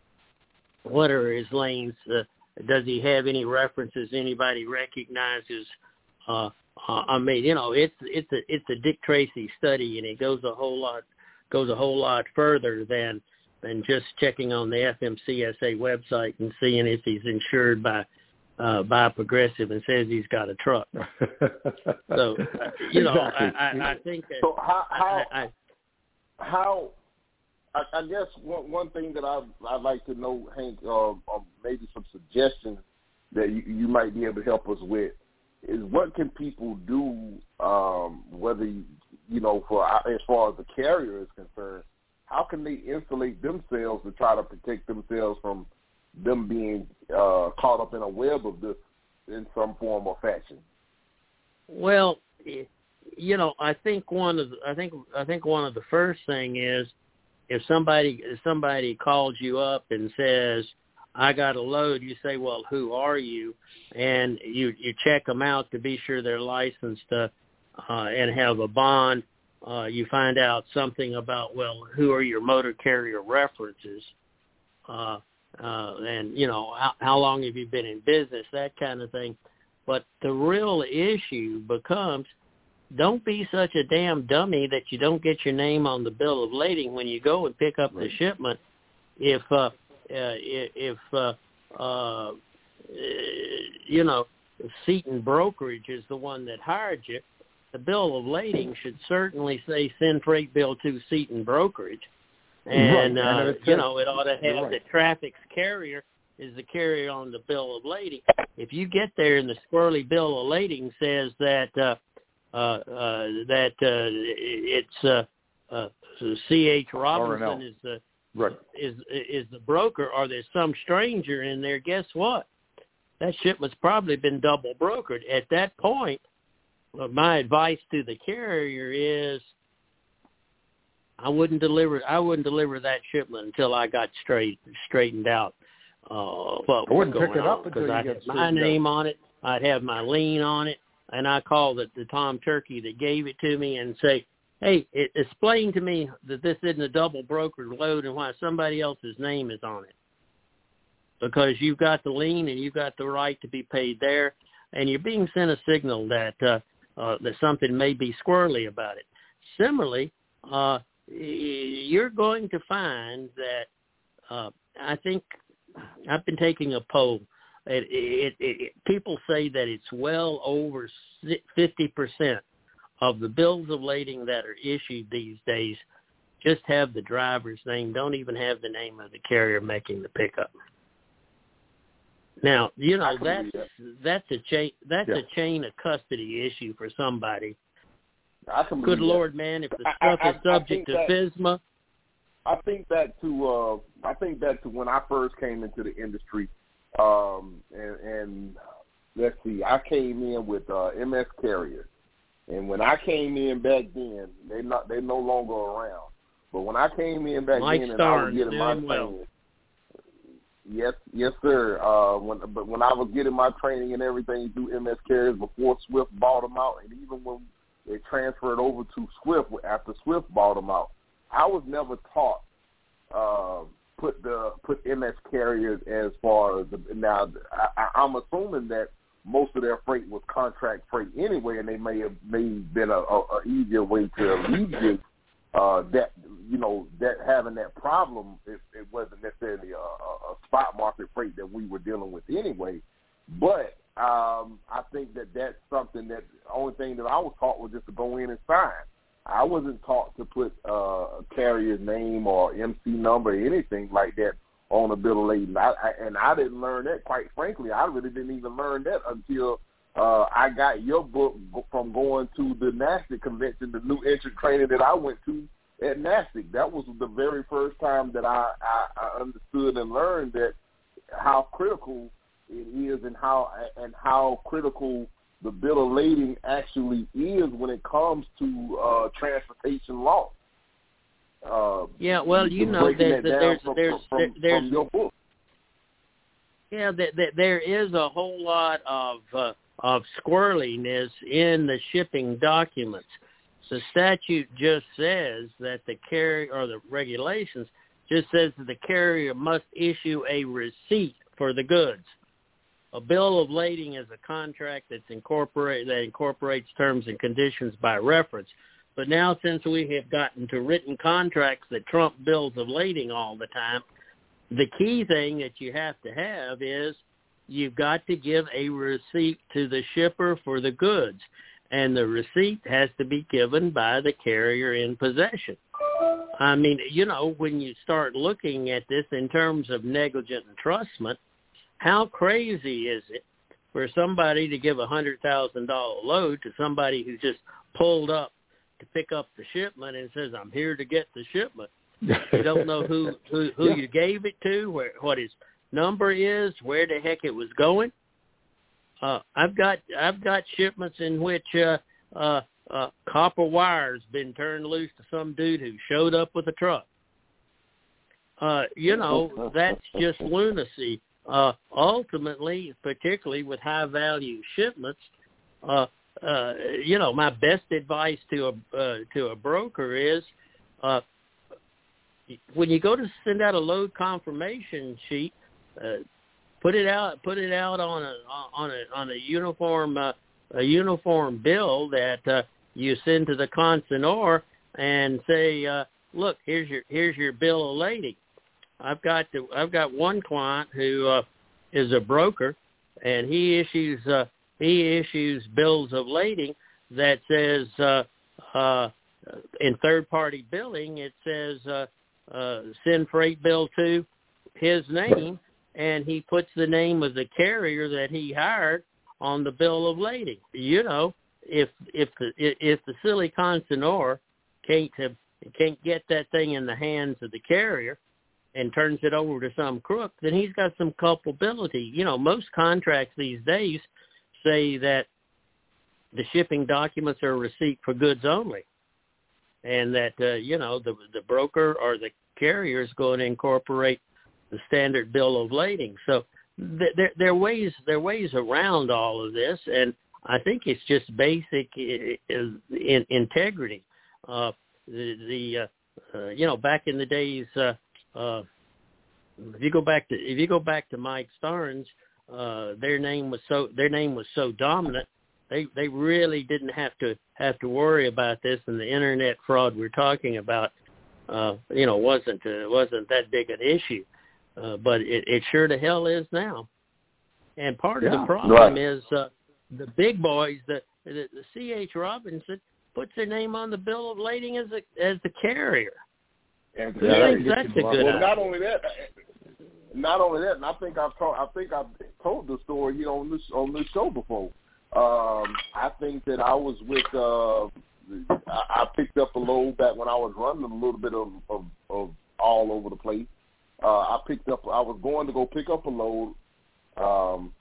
What are his lanes? Uh, does he have any references anybody recognizes? Uh, Uh, I mean, you know, it's it's a it's a Dick Tracy study, and it goes a whole lot goes a whole lot further than than just checking on the F M C S A website and seeing if he's insured by uh, by Progressive and says he's got a truck. So, uh, you know, exactly. I, I, I think that So how how I, I, how I, I guess one one thing that I I'd like to know, Hank, uh, or maybe some suggestions that you, you might be able to help us with, is what can people do, um, whether, you, you know, for as far as the carrier is concerned, how can they insulate themselves to try to protect themselves from them being uh, caught up in a web of this in some form or fashion? Well, you know, I think one of the, I think I think one of the first thing is if somebody if somebody calls you up and says, I got a load, you say, well, who are you? And you, you check them out to be sure they're licensed uh, uh, and have a bond. Uh, you find out something about, well, who are your motor carrier references? Uh, uh, and, you know, how, how long have you been in business, that kind of thing. But the real issue becomes, don't be such a damn dummy that you don't get your name on the bill of lading when you go and pick up right. the shipment. if uh, uh, if uh, uh, you know, if Seton Brokerage is the one that hired you, the bill of lading should certainly say send freight bill to Seton Brokerage, and, right. uh, and you know, it ought to have right. the traffic's carrier is the carrier on the bill of lading. If you get there and the squirrely bill of lading says that uh, uh, uh, that uh, it's uh, uh, C H Robinson is the right. is is the broker, or there's some stranger in there, guess what? That shipment's probably been double brokered. At that point, well, my advice to the carrier is I wouldn't deliver I wouldn't deliver that shipment until I got straight straightened out. Uh, what I wouldn't was pick going it up on, until because you I'd get have my straightened name out. on it, I'd have my lien on it, and I call the, the Tom Turkey that gave it to me and say, hey, it, explain to me that this isn't a double brokered load and why somebody else's name is on it. Because you've got the lien and you've got the right to be paid there, and you're being sent a signal that uh, uh, that something may be squirrely about it. Similarly, uh, you're going to find that uh, I think I've been taking a poll. It, it, it, it, people say that it's well over fifty percent of the bills of lading that are issued these days just have the driver's name, don't even have the name of the carrier making the pickup. Now, you know, that's that. that's a chain that's yeah. a chain of custody issue for somebody. I can Good that. Lord, man! If the I, stuff I, is subject to that, FISMA, I think that to uh, I think that to when I first came into the industry, um, and, and let's see, I came in with uh, M S Carrier, and when I came in back then, they not they no longer around. But when I came in back Mike then, and Starnes, I was getting my doing training, well. yes, yes, sir. Uh, when but when I was getting my training and everything through M S Carriers before Swift bought them out, and even when they transferred over to Swift after Swift bought them out, I was never taught uh, put the put M S Carriers as far as the, now. I, I'm assuming that most of their freight was contract freight anyway, and they may have may have been a, a, a easier way to alleviate uh, that you know that having that problem. It, it wasn't necessarily a, a spot market freight that we were dealing with anyway, but um, I think that that's something that the only thing that I was taught was just to go in and sign. I wasn't taught to put uh, a carrier's name or M C number or anything like that on a bill of lading. I, I, and I didn't learn that, quite frankly. I really didn't even learn that until uh, I got your book from going to the NASTC convention, the new entrant training that I went to at NASTC. That was the very first time that I, I, I understood and learned that how critical it is and how and how critical the bill of lading actually is when it comes to uh, transportation law. Uh, yeah, well, you know, there's that there's from, there's from, there, there's from your book. Yeah, there, there is a whole lot of uh, of squirreliness in the shipping documents. The statute just says that the carrier, or the regulations just says that the carrier must issue a receipt for the goods. A bill of lading is a contract that's incorporate that incorporates terms and conditions by reference. But now, since we have gotten to written contracts that trump bills of lading all the time, the key thing that you have to have is you've got to give a receipt to the shipper for the goods, and the receipt has to be given by the carrier in possession. I mean, you know, when you start looking at this in terms of negligent entrustment, how crazy is it for somebody to give a one hundred thousand dollars load to somebody who just pulled up to pick up the shipment and says, I'm here to get the shipment. You don't know who, who, who yeah. you gave it to, where, what his number is, where the heck it was going. Uh, I've got I've got shipments in which uh, uh, uh, copper wire's been turned loose to some dude who showed up with a truck. Uh, you know, that's just lunacy. Uh, ultimately, particularly with high-value shipments, uh, uh, you know, my best advice to a uh, to a broker is uh, when you go to send out a load confirmation sheet, uh, put it out put it out on a on a on a uniform uh, a uniform bill that uh, you send to the consignor and say, uh, look, here's your here's your bill of lading. I've got to, I've got one client who uh, is a broker, and he issues uh, he issues bills of lading that says uh, uh, in third party billing it says uh, uh, send freight bill to his name, and he puts the name of the carrier that he hired on the bill of lading. You know, if if the if the silly consignor can't have, can't get that thing in the hands of the carrier and turns it over to some crook, then he's got some culpability. You know, most contracts these days say that the shipping documents are a receipt for goods only, and that uh, you know the the broker or the carrier is going to incorporate the standard bill of lading. So th- there there are ways there are ways around all of this, and I think it's just basic in, in integrity. Uh, the the uh, uh, you know back in the days, uh, uh, if you go back to if you go back to Mike Starnes, uh, their name was so their name was so dominant. They they really didn't have to have to worry about this, and the internet fraud we're talking about, uh, you know, wasn't uh, wasn't that big an issue. Uh, but it, it sure to hell is now. And part yeah, of the problem right. is uh, the big boys, the, the, the C H. Robinson, puts their name on the bill of lading as a, as the carrier. And Who yeah, thinks that's a good well, idea? not only that, not only that, and I think I've told, I think I've told the story, you know, on this on this show before. Um, I think that I was with, uh, I, I picked up a load back when I was running a little bit of, of, of all over the place. Uh, I picked up, I was going to go pick up a load, um,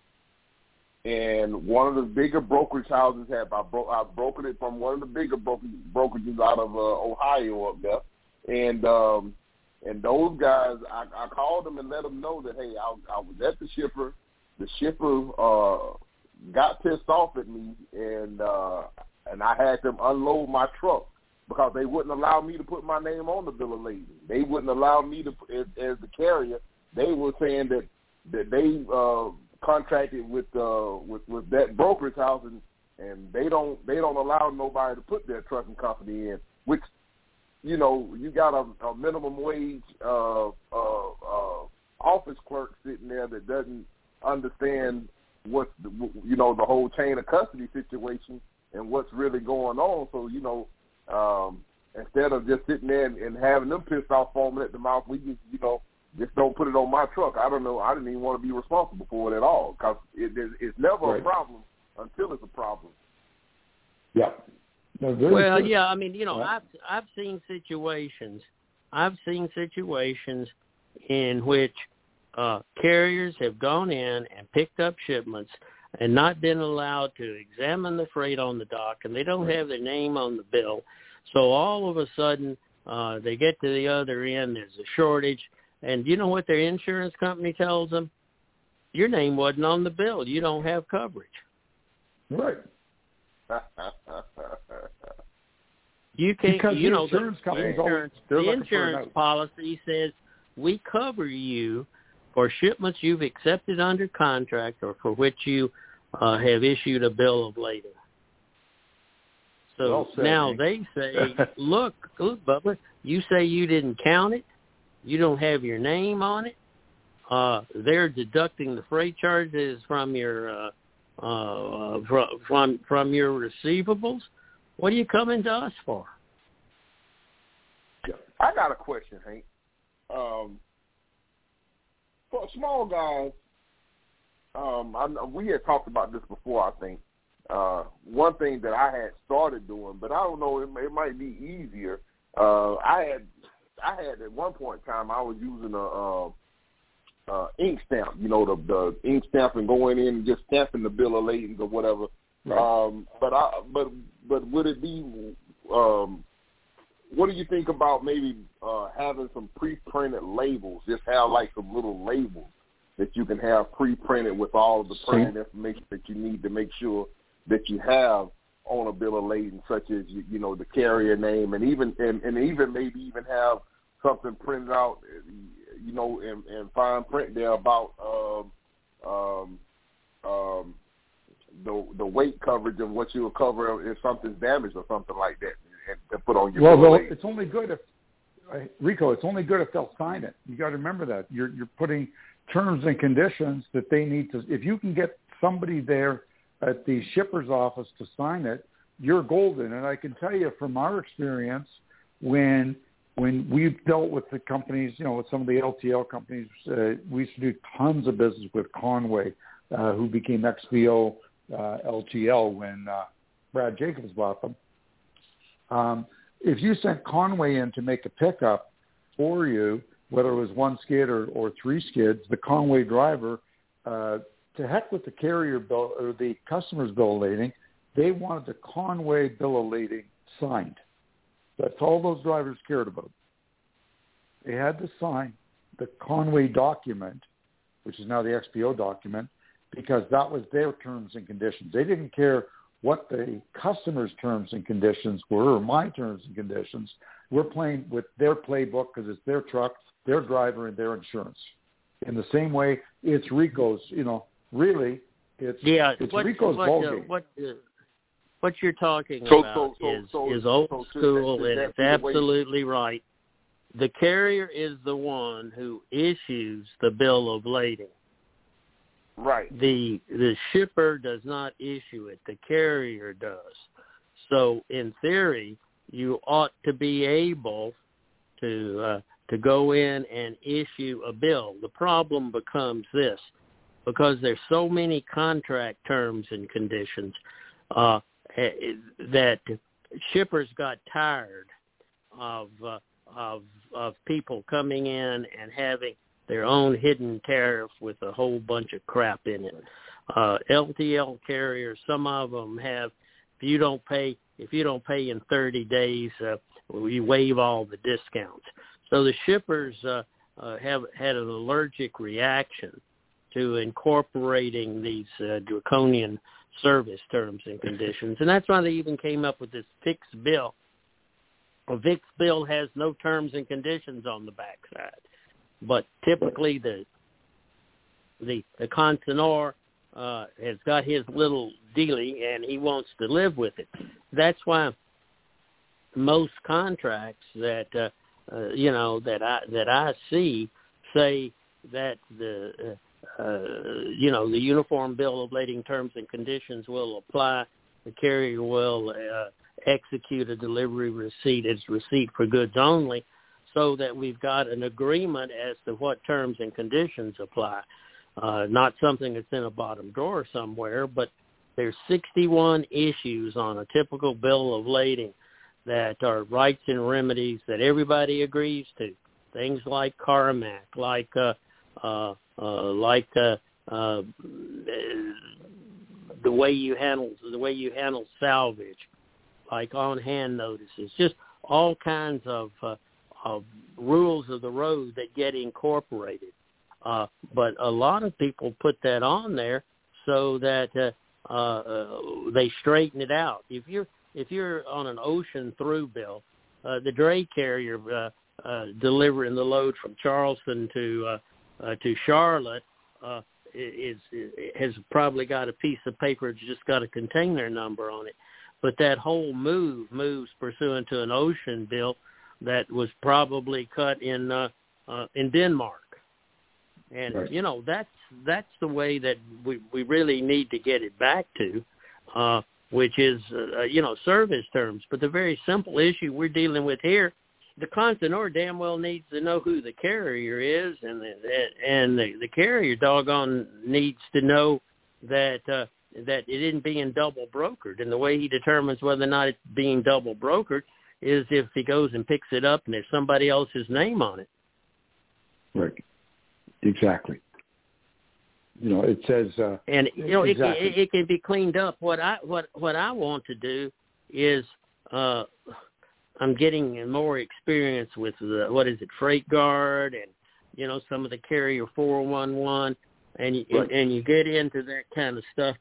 and one of the bigger brokerage houses had, I, bro- I brokered it from one of the bigger broker- brokerages out of uh, Ohio up there. And um, and those guys, I, I called them and let them know that, hey, I, I was at the shipper. The shipper uh, got pissed off at me, and uh, and I had them unload my truck because they wouldn't allow me to put my name on the bill of lading. They wouldn't allow me to, as, as the carrier. They were saying that that they uh, contracted with uh, with with that brokerage house, and, and they don't they don't allow nobody to put their trucking company in. Which, you know, you got a, a minimum wage uh, uh, uh, office clerk sitting there that doesn't understand what's the, you know the whole chain of custody situation and what's really going on. So you know. Um, instead of just sitting there and, and having them pissed off foaming at the mouth, we just, you know, just don't put it on my truck. I don't know. I didn't even want to be responsible for it at all because it, it, it's never right. a problem until it's a problem. Yeah. No, well, true. yeah. I mean, you know, yeah. I've I've seen situations. I've seen situations in which uh, carriers have gone in and picked up shipments and not been allowed to examine the freight on the dock, and they don't have their name on the bill. So all of a sudden, uh, they get to the other end, there's a shortage, and you know what their insurance company tells them? Your name wasn't on the bill. You don't have coverage. Right. You can't, because you the know, insurance the companies insurance, always, the insurance policy says we cover you for shipments you've accepted under contract or for which you uh, have issued a bill of lading. So well said, now Hank. they say, look, look, Bubba, you say you didn't count it, you don't have your name on it, uh, they're deducting the freight charges from your uh, uh, from from your receivables. What are you coming to us for? I got a question, Hank. Um, for small guys, um, I, we had talked about this before, I think. Uh, one thing that I had started doing, but I don't know, it, it might be easier. Uh, I had, I had at one point in time, I was using a uh, uh, ink stamp, you know, the, the ink stamp and going in and just stamping the bill of lading or whatever. Right. Um, but I, but but would it be? Um, what do you think about maybe uh, having some pre-printed labels? Just have like some little labels that you can have pre-printed with all of the pertinent information that you need to make sure that you have on a bill of lading, such as you, you know the carrier name, and even and, and even maybe even have something printed out, you know, in, in fine print there about um, um, um, the the weight coverage and what you will cover if something's damaged or something like that, and, and put on your well, bill of well lading. it's only good if Rico, it's only good if they'll sign it. You got to remember that. You're you're putting terms and conditions that they need to. If you can get somebody there at the shipper's office to sign it, you're golden. And I can tell you from our experience, when when we've dealt with the companies, you know, with some of the L T L companies, uh, we used to do tons of business with Conway, uh, who became X V O uh, L T L when uh, Brad Jacobs bought them. Um, if you sent Conway in to make a pickup for you, whether it was one skid or, or three skids, the Conway driver, uh, to heck with the carrier bill or the customer's bill of lading, they wanted the Conway bill of lading signed. That's all those drivers cared about. They had to sign the Conway document, which is now the X P O document, because that was their terms and conditions. They didn't care what the customer's terms and conditions were or my terms and conditions. We're playing with their playbook because it's their truck, their driver, and their insurance. In the same way, it's Rico's, you know, really, it's, yeah, it's what, Rico's what, ballgame. Uh, what, uh, what you're talking so, about so, so, is, so, is old so school, that, and that it's absolutely right. The carrier is the one who issues the bill of lading. Right. The the shipper does not issue it. The carrier does. So in theory, you ought to be able to uh, to go in and issue a bill. The problem becomes this, because there's so many contract terms and conditions uh, that shippers got tired of uh, of of people coming in and having their own hidden tariff with a whole bunch of crap in it. Uh, L T L carriers, some of them have, if you don't pay, if you don't pay in thirty days, uh, we waive all the discounts. So the shippers uh, uh, have had an allergic reaction to incorporating these uh, draconian service terms and conditions, and that's why they even came up with this fixed bill. A fixed bill has no terms and conditions on the backside. But typically the the the consignor uh, has got his little dealie and he wants to live with it. That's why most contracts that uh, uh, you know that I that I see say that the uh, uh, you know the uniform bill of lading terms and conditions will apply. The carrier will uh, execute a delivery receipt as receipt for goods only, so that we've got an agreement as to what terms and conditions apply. Uh, not something that's in a bottom drawer somewhere, but there's sixty-one issues on a typical bill of lading that are rights and remedies that everybody agrees to. Things like Carmack, like uh, uh, uh, like uh, uh, the way you handle the way you handle salvage, like on-hand notices, just all kinds of uh, of rules of the road that get incorporated. Uh, but a lot of people put that on there so that uh, uh, they straighten it out. If you're if you're on an ocean through bill, uh, the dray carrier uh, uh, delivering the load from Charleston to uh, uh, to Charlotte uh, is, is has probably got a piece of paper that's just got a container number on it. But that whole move moves pursuant to an ocean bill that was probably cut in uh, uh, in Denmark, and right. you know that's that's the way that we, we really need to get it back to, uh, which is uh, you know service terms. But the very simple issue we're dealing with here, the consignor damn well needs to know who the carrier is, and the, and the, the carrier doggone needs to know that uh, that it isn't being double brokered. And the way he determines whether or not it's being double brokered is if he goes and picks it up and there's somebody else's name on it. Right. Exactly. You know, it says, uh, and you know, exactly. it, it, it can be cleaned up. What I what what I want to do is, uh, I'm getting more experience with the, what is it, Freight Guard, and you know some of the carrier four one one, and you, right. and you get into that kind of stuff,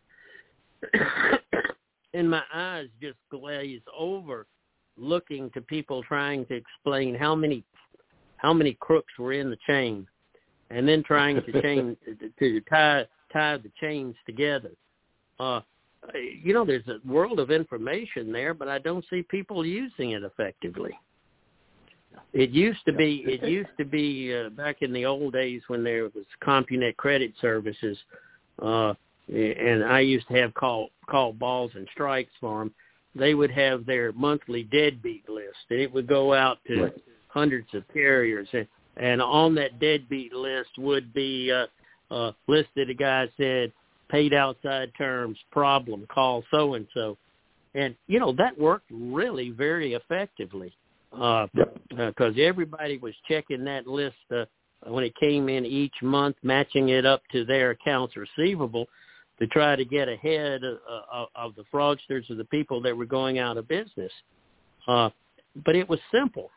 and my eyes just glaze over, looking to people trying to explain how many how many crooks were in the chain, and then trying to chain to tie tie the chains together. Uh, you know, there's a world of information there, but I don't see people using it effectively. It used to be. It used to be uh, back in the old days when there was CompuNet credit services, uh, and I used to have call call balls and strikes for them. They would have their monthly deadbeat list, and it would go out to right. hundreds of carriers, and, and on that deadbeat list would be uh, uh, listed a guy said paid outside terms, problem, call so and so, and you know that worked really very effectively. Because uh, yep. uh, everybody was checking that list uh, when it came in each month, matching it up to their accounts receivable to try to get ahead of, of, of the fraudsters or the people that were going out of business. Uh, but it was simple.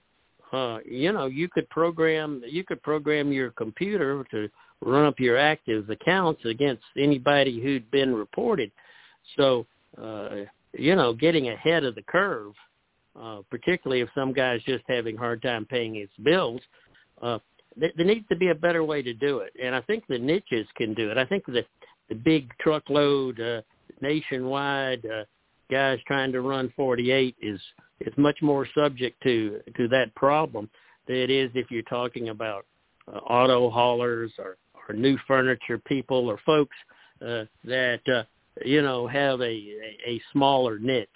Uh, you know, you could program you could program your computer to run up your active accounts against anybody who'd been reported. So, uh, you know, getting ahead of the curve. Uh, particularly if some guy's just having a hard time paying his bills, uh, th- there needs to be a better way to do it. And I think the niches can do it. I think the, the big truckload, uh, nationwide uh, guys trying to run forty-eight is, is much more subject to, to that problem than it is if you're talking about uh, auto haulers or, or new furniture people or folks uh, that, uh, you know, have a, a, a smaller niche.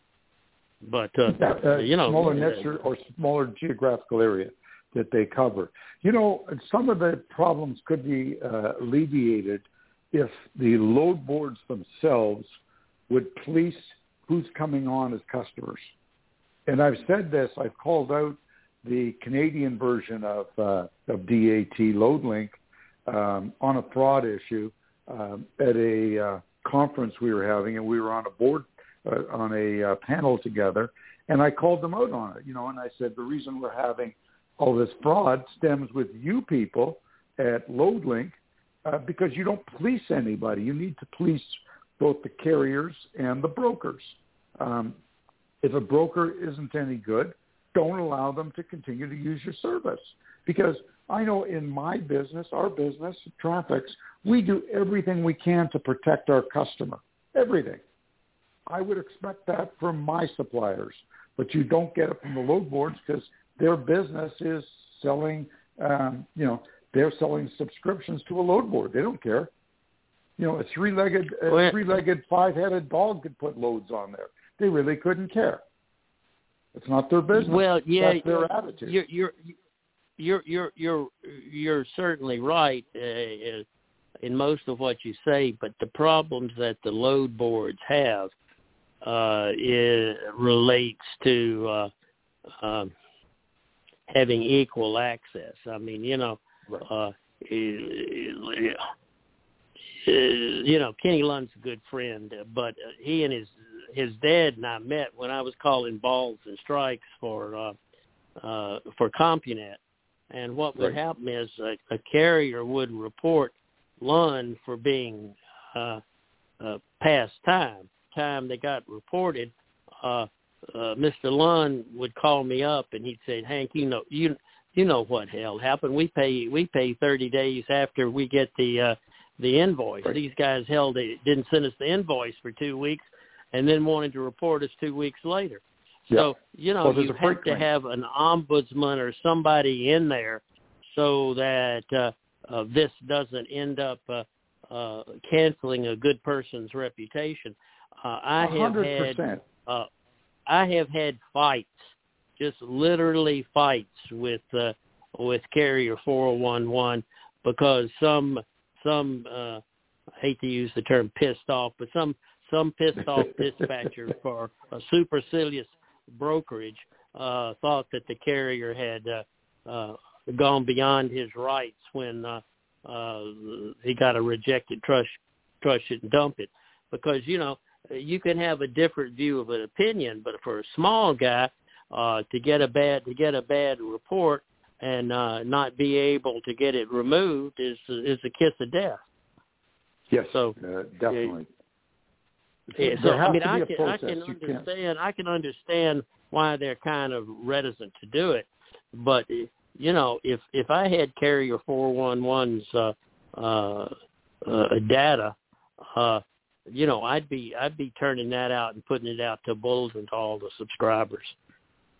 But, uh, uh, you know, smaller niche or, or smaller geographical area that they cover. You know, some of the problems could be uh, alleviated if the load boards themselves would police who's coming on as customers. And I've said this, I've called out the Canadian version of, uh, of D A T LoadLink um, on a fraud issue um, at a uh, conference we were having, and we were on a board Uh, on a uh, panel together, and I called them out on it, you know, and I said, the reason we're having all this fraud stems with you people at LoadLink uh, because you don't police anybody. You need to police both the carriers and the brokers. Um, if a broker isn't any good, don't allow them to continue to use your service. Because I know in my business, our business, Traffics, we do everything we can to protect our customer. Everything. I would expect that from my suppliers, but you don't get it from the load boards because their business is selling, um, you know, they're selling subscriptions to a load board. They don't care. You know, a three-legged, a three-legged, five-headed dog could put loads on there. They really couldn't care. It's not their business. Well, yeah, that's their attitude. You're you're you're you're you're, you're certainly right uh, in most of what you say, but the problems that the load boards have. Uh, it relates to uh, um, having equal access. I mean, you know, right. uh, you know, Kenny Lund's a good friend, but he and his his dad and I met when I was calling balls and strikes for uh, uh, for CompuNet. And what would right. happen is a, a carrier would report Lund for being uh, uh, past time. Time they got reported, uh, uh, Mister Lund would call me up and he'd say, "Hank, you know, you you know what hell happened? We pay we pay thirty days after we get the uh, the invoice. Right. These guys held they didn't send us the invoice for two weeks, and then wanted to report us two weeks later. Yeah. So you know well, you have to have an ombudsman or somebody in there so that uh, uh, this doesn't end up uh, uh, canceling a good person's reputation." Uh, I have one hundred percent. had uh, I have had fights, just literally fights with uh, with Carrier four one one because some some uh, I hate to use the term pissed off, but some some pissed off dispatcher for a supercilious brokerage uh, thought that the carrier had uh, uh, gone beyond his rights when uh, uh, he got a rejected trust trust it and dump it because you know. You can have a different view of an opinion, but for a small guy uh, to get a bad to get a bad report and uh, not be able to get it removed is is a kiss of death. Yes, so uh, definitely. Yeah, so I mean, I can I can understand can. I can understand why they're kind of reticent to do it, but you know, if if I had Carrier four one one's uh, uh, uh, data. Uh, You know, I'd be I'd be turning that out and putting it out to bulls and to all the subscribers.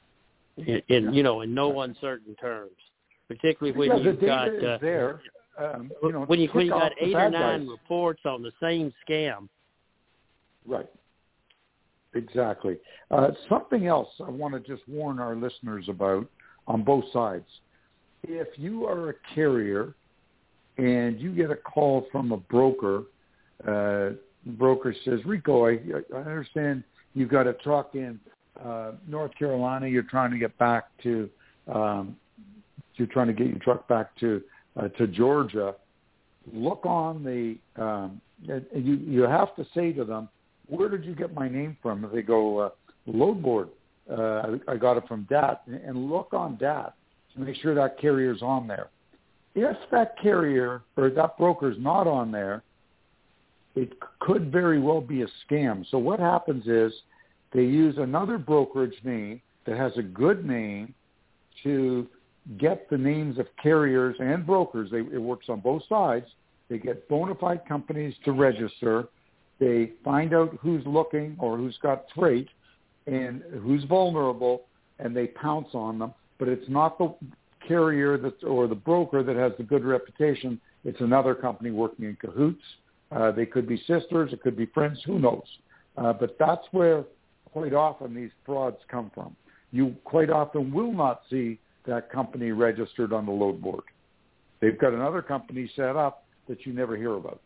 in, in you know in no uncertain terms, particularly when yeah, you've got uh, there. Um, you know, when you when you got eight or nine guys. reports on the same scam. Right. Exactly. Uh, something else I want to just warn our listeners about on both sides. If you are a carrier and you get a call from a broker, uh, broker says, Rico, I, I understand you've got a truck in uh, North Carolina. You're trying to get back to, um, you're trying to get your truck back to uh, to Georgia. Look on the, um, you you have to say to them, where did you get my name from? If they go, uh, load board. Uh, I, I got it from D A T, and look on D A T to make sure that carrier's on there. If that carrier or that broker's not on there, it could very well be a scam. So what happens is they use another brokerage name that has a good name to get the names of carriers and brokers. They, it works on both sides. They get bona fide companies to register. They find out who's looking or who's got freight and who's vulnerable, and they pounce on them. But it's not the carrier that, or the broker that has the good reputation. It's another company working in cahoots. Uh, they could be sisters. It could be friends. Who knows? Uh, but that's where quite often these frauds come from. You quite often will not see that company registered on the load board. They've got another company set up that you never hear about.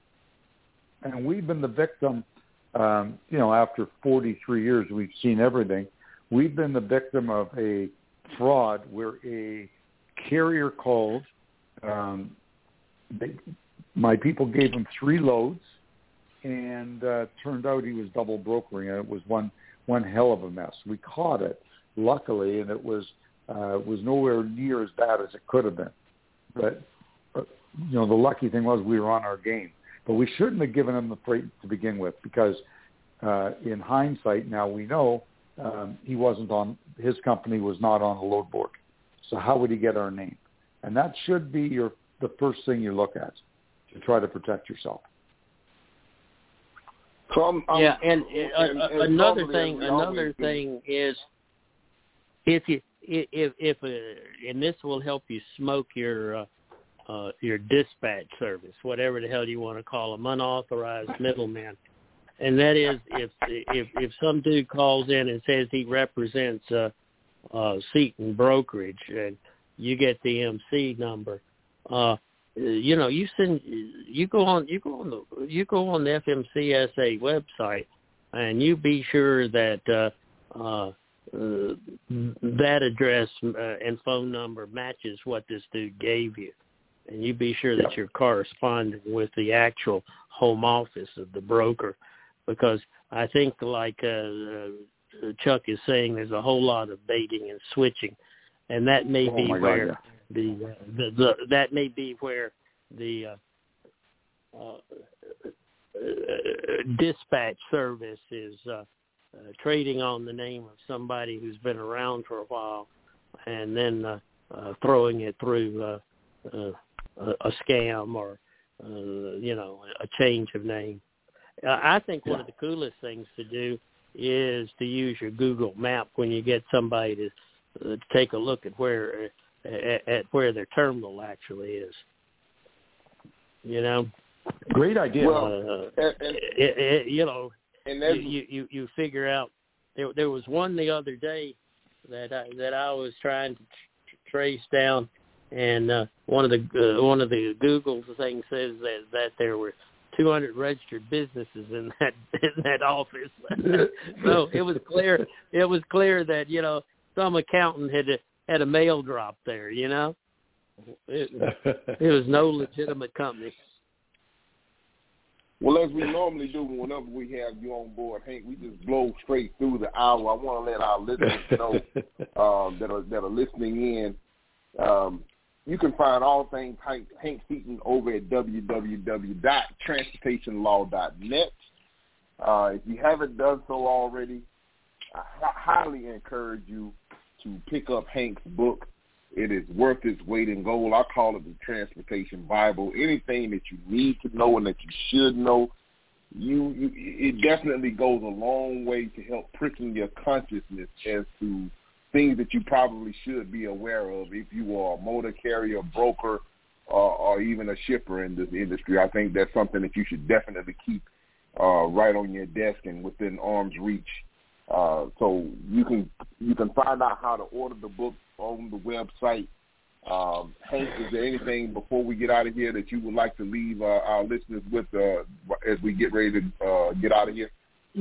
And we've been the victim, um, you know, after forty-three years, we've seen everything. We've been the victim of a fraud where a carrier called. Um, they, my people gave him three loads, and uh, turned out he was double brokering, and it was one one hell of a mess. We caught it, luckily, and it was uh, was nowhere near as bad as it could have been. But, but you know, the lucky thing was we were on our game. But we shouldn't have given him the freight to begin with, because uh, in hindsight, now we know um, he wasn't on, his company was not on the load board. So how would he get our name? And that should be your the first thing you look at to try to protect yourself. So I'm, I'm, yeah, and, uh, and, and another normally, thing, another do. thing is if you if if uh, and this will help you smoke your. Uh, Uh, your dispatch service, whatever the hell you want to call them, unauthorized middleman. And that is if if if some dude calls in and says he represents uh, uh, Seton Brokerage and you get the M C number, uh, you know, you send you go on you go on the you go on the F M C S A website and you be sure that uh, uh, uh, that address uh, and phone number matches what this dude gave you. And you be sure that you're corresponding with the actual home office of the broker, because I think, like uh, Chuck is saying, there's a whole lot of baiting and switching, and that may oh be where God, yeah. the, uh, the the that may be where the uh, uh, dispatch service is uh, uh, trading on the name of somebody who's been around for a while, and then uh, uh, throwing it through. Uh, uh, A, a scam or, uh, you know, a change of name. Uh, I think yeah. one of the coolest things to do is to use your Google map when you get somebody to, uh, to take a look at where uh, at, at where their terminal actually is. You know, great idea. Well, uh, and, and, it, it, you know, and you, you you figure out. There, there was one the other day that I, that I was trying to tr- trace down. And uh, one of the uh, one of the Google things says that, that there were two hundred registered businesses in that in that office. So it was clear it was clear that, you know, some accountant had had a mail drop there. You know, it, it was no legitimate company. Well, as we normally do whenever we have you on board, Hank, we just blow straight through the hour. I want to let our listeners know um, that are that are listening in. Um, You can find all things Hank, Hank Seton over at w w w dot transportation law dot net. Uh, if you haven't done so already, I h- highly encourage you to pick up Hank's book. It is worth its weight in gold. I call it the Transportation Bible. Anything that you need to know and that you should know, you, you it definitely goes a long way to help pricken your consciousness as to things that you probably should be aware of if you are a motor carrier, broker, uh, or even a shipper in this industry. I think that's something that you should definitely keep uh, right on your desk and within arm's reach. Uh, so you can you can find out how to order the book on the website. Um, Hank, is there anything before we get out of here that you would like to leave uh, our listeners with uh, as we get ready to uh, get out of here?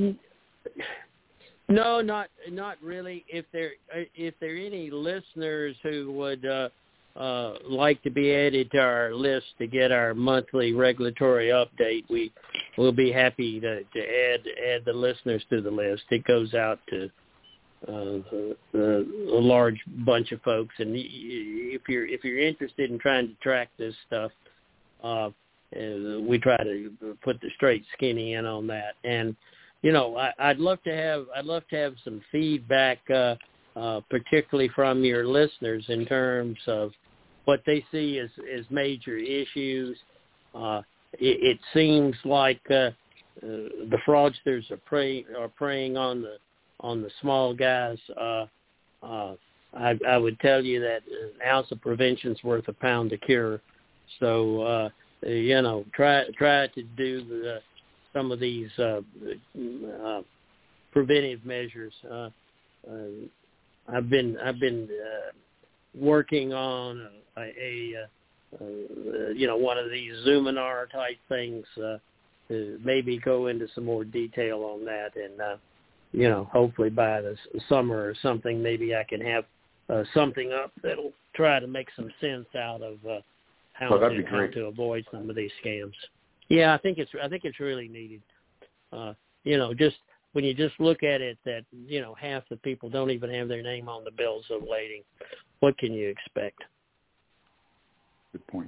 No, not not really. If there if there are any listeners who would uh, uh, like to be added to our list to get our monthly regulatory update, we will be happy to, to add add the listeners to the list. It goes out to uh, a, a large bunch of folks, and if you're if you're interested in trying to track this stuff, uh, we try to put the straight skinny in on that. And you know, I, I'd love to have I'd love to have some feedback, uh, uh, particularly from your listeners, in terms of what they see as, as major issues. Uh, it, it seems like uh, uh, the fraudsters are prey are preying on the on the small guys. Uh, uh, I, I would tell you that an ounce of prevention's worth a pound of cure. So uh, you know, try try to do the some of these uh, uh, preventive measures. Uh, uh, I've been I've been uh, working on a, a, a, a you know one of these Zoominar type things. Uh, to maybe go into some more detail on that, and uh, you know hopefully by the summer or something, maybe I can have uh, something up that'll try to make some sense out of uh, how, oh, to, how to avoid some of these scams. Yeah, I think it's I think it's really needed. Uh, you know, just when you just look at it, that you know half the people don't even have their name on the bills of lading. What can you expect? Good point.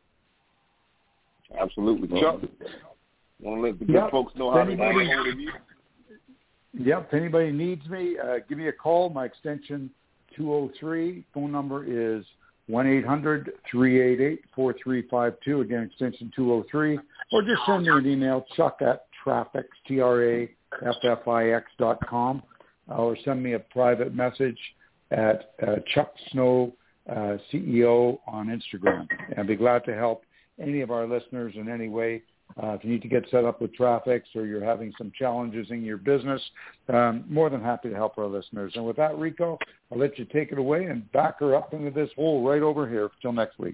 Absolutely, Chuck. Want to let the good yep. folks know how anybody, to get hold of you? Yep. If anybody needs me, uh, give me a call. My extension two oh three. Phone number is one eight hundred three eight eight four three five two, again, extension two oh three, or just send me an email, chuck at traffic, T R A F F I X dot com, uh, or send me a private message at uh, Chuck Snow, uh, C E O on Instagram. And I'd be glad to help any of our listeners in any way. Uh, if you need to get set up with Traffics or you're having some challenges in your business, um, more than happy to help our listeners. And with that, Rico, I'll let you take it away and back her up into this hole right over here. Till next week.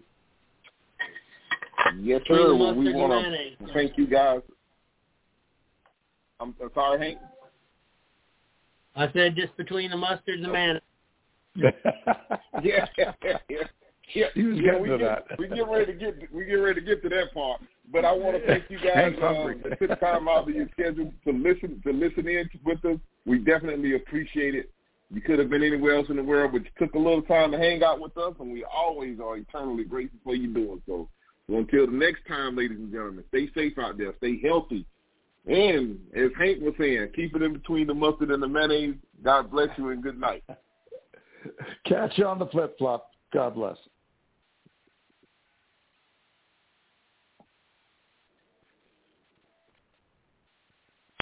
Yes, sir. Well, we want to thank you guys. I'm sorry, Hank. I said just between the mustard and the mayonnaise. yeah, yeah, yeah, yeah. Yeah, he was yeah getting we, to get, that. we get ready to get we get ready to get to that part. But I want to thank you guys uh, that took time out of your schedule to listen to listen in with us. We definitely appreciate it. You could have been anywhere else in the world, but you took a little time to hang out with us, and we always are eternally grateful for you doing so. So until the next time, ladies and gentlemen, stay safe out there, stay healthy, and as Hank was saying, keep it in between the mustard and the mayonnaise. God bless you and good night. Catch you on the flip flop. God bless.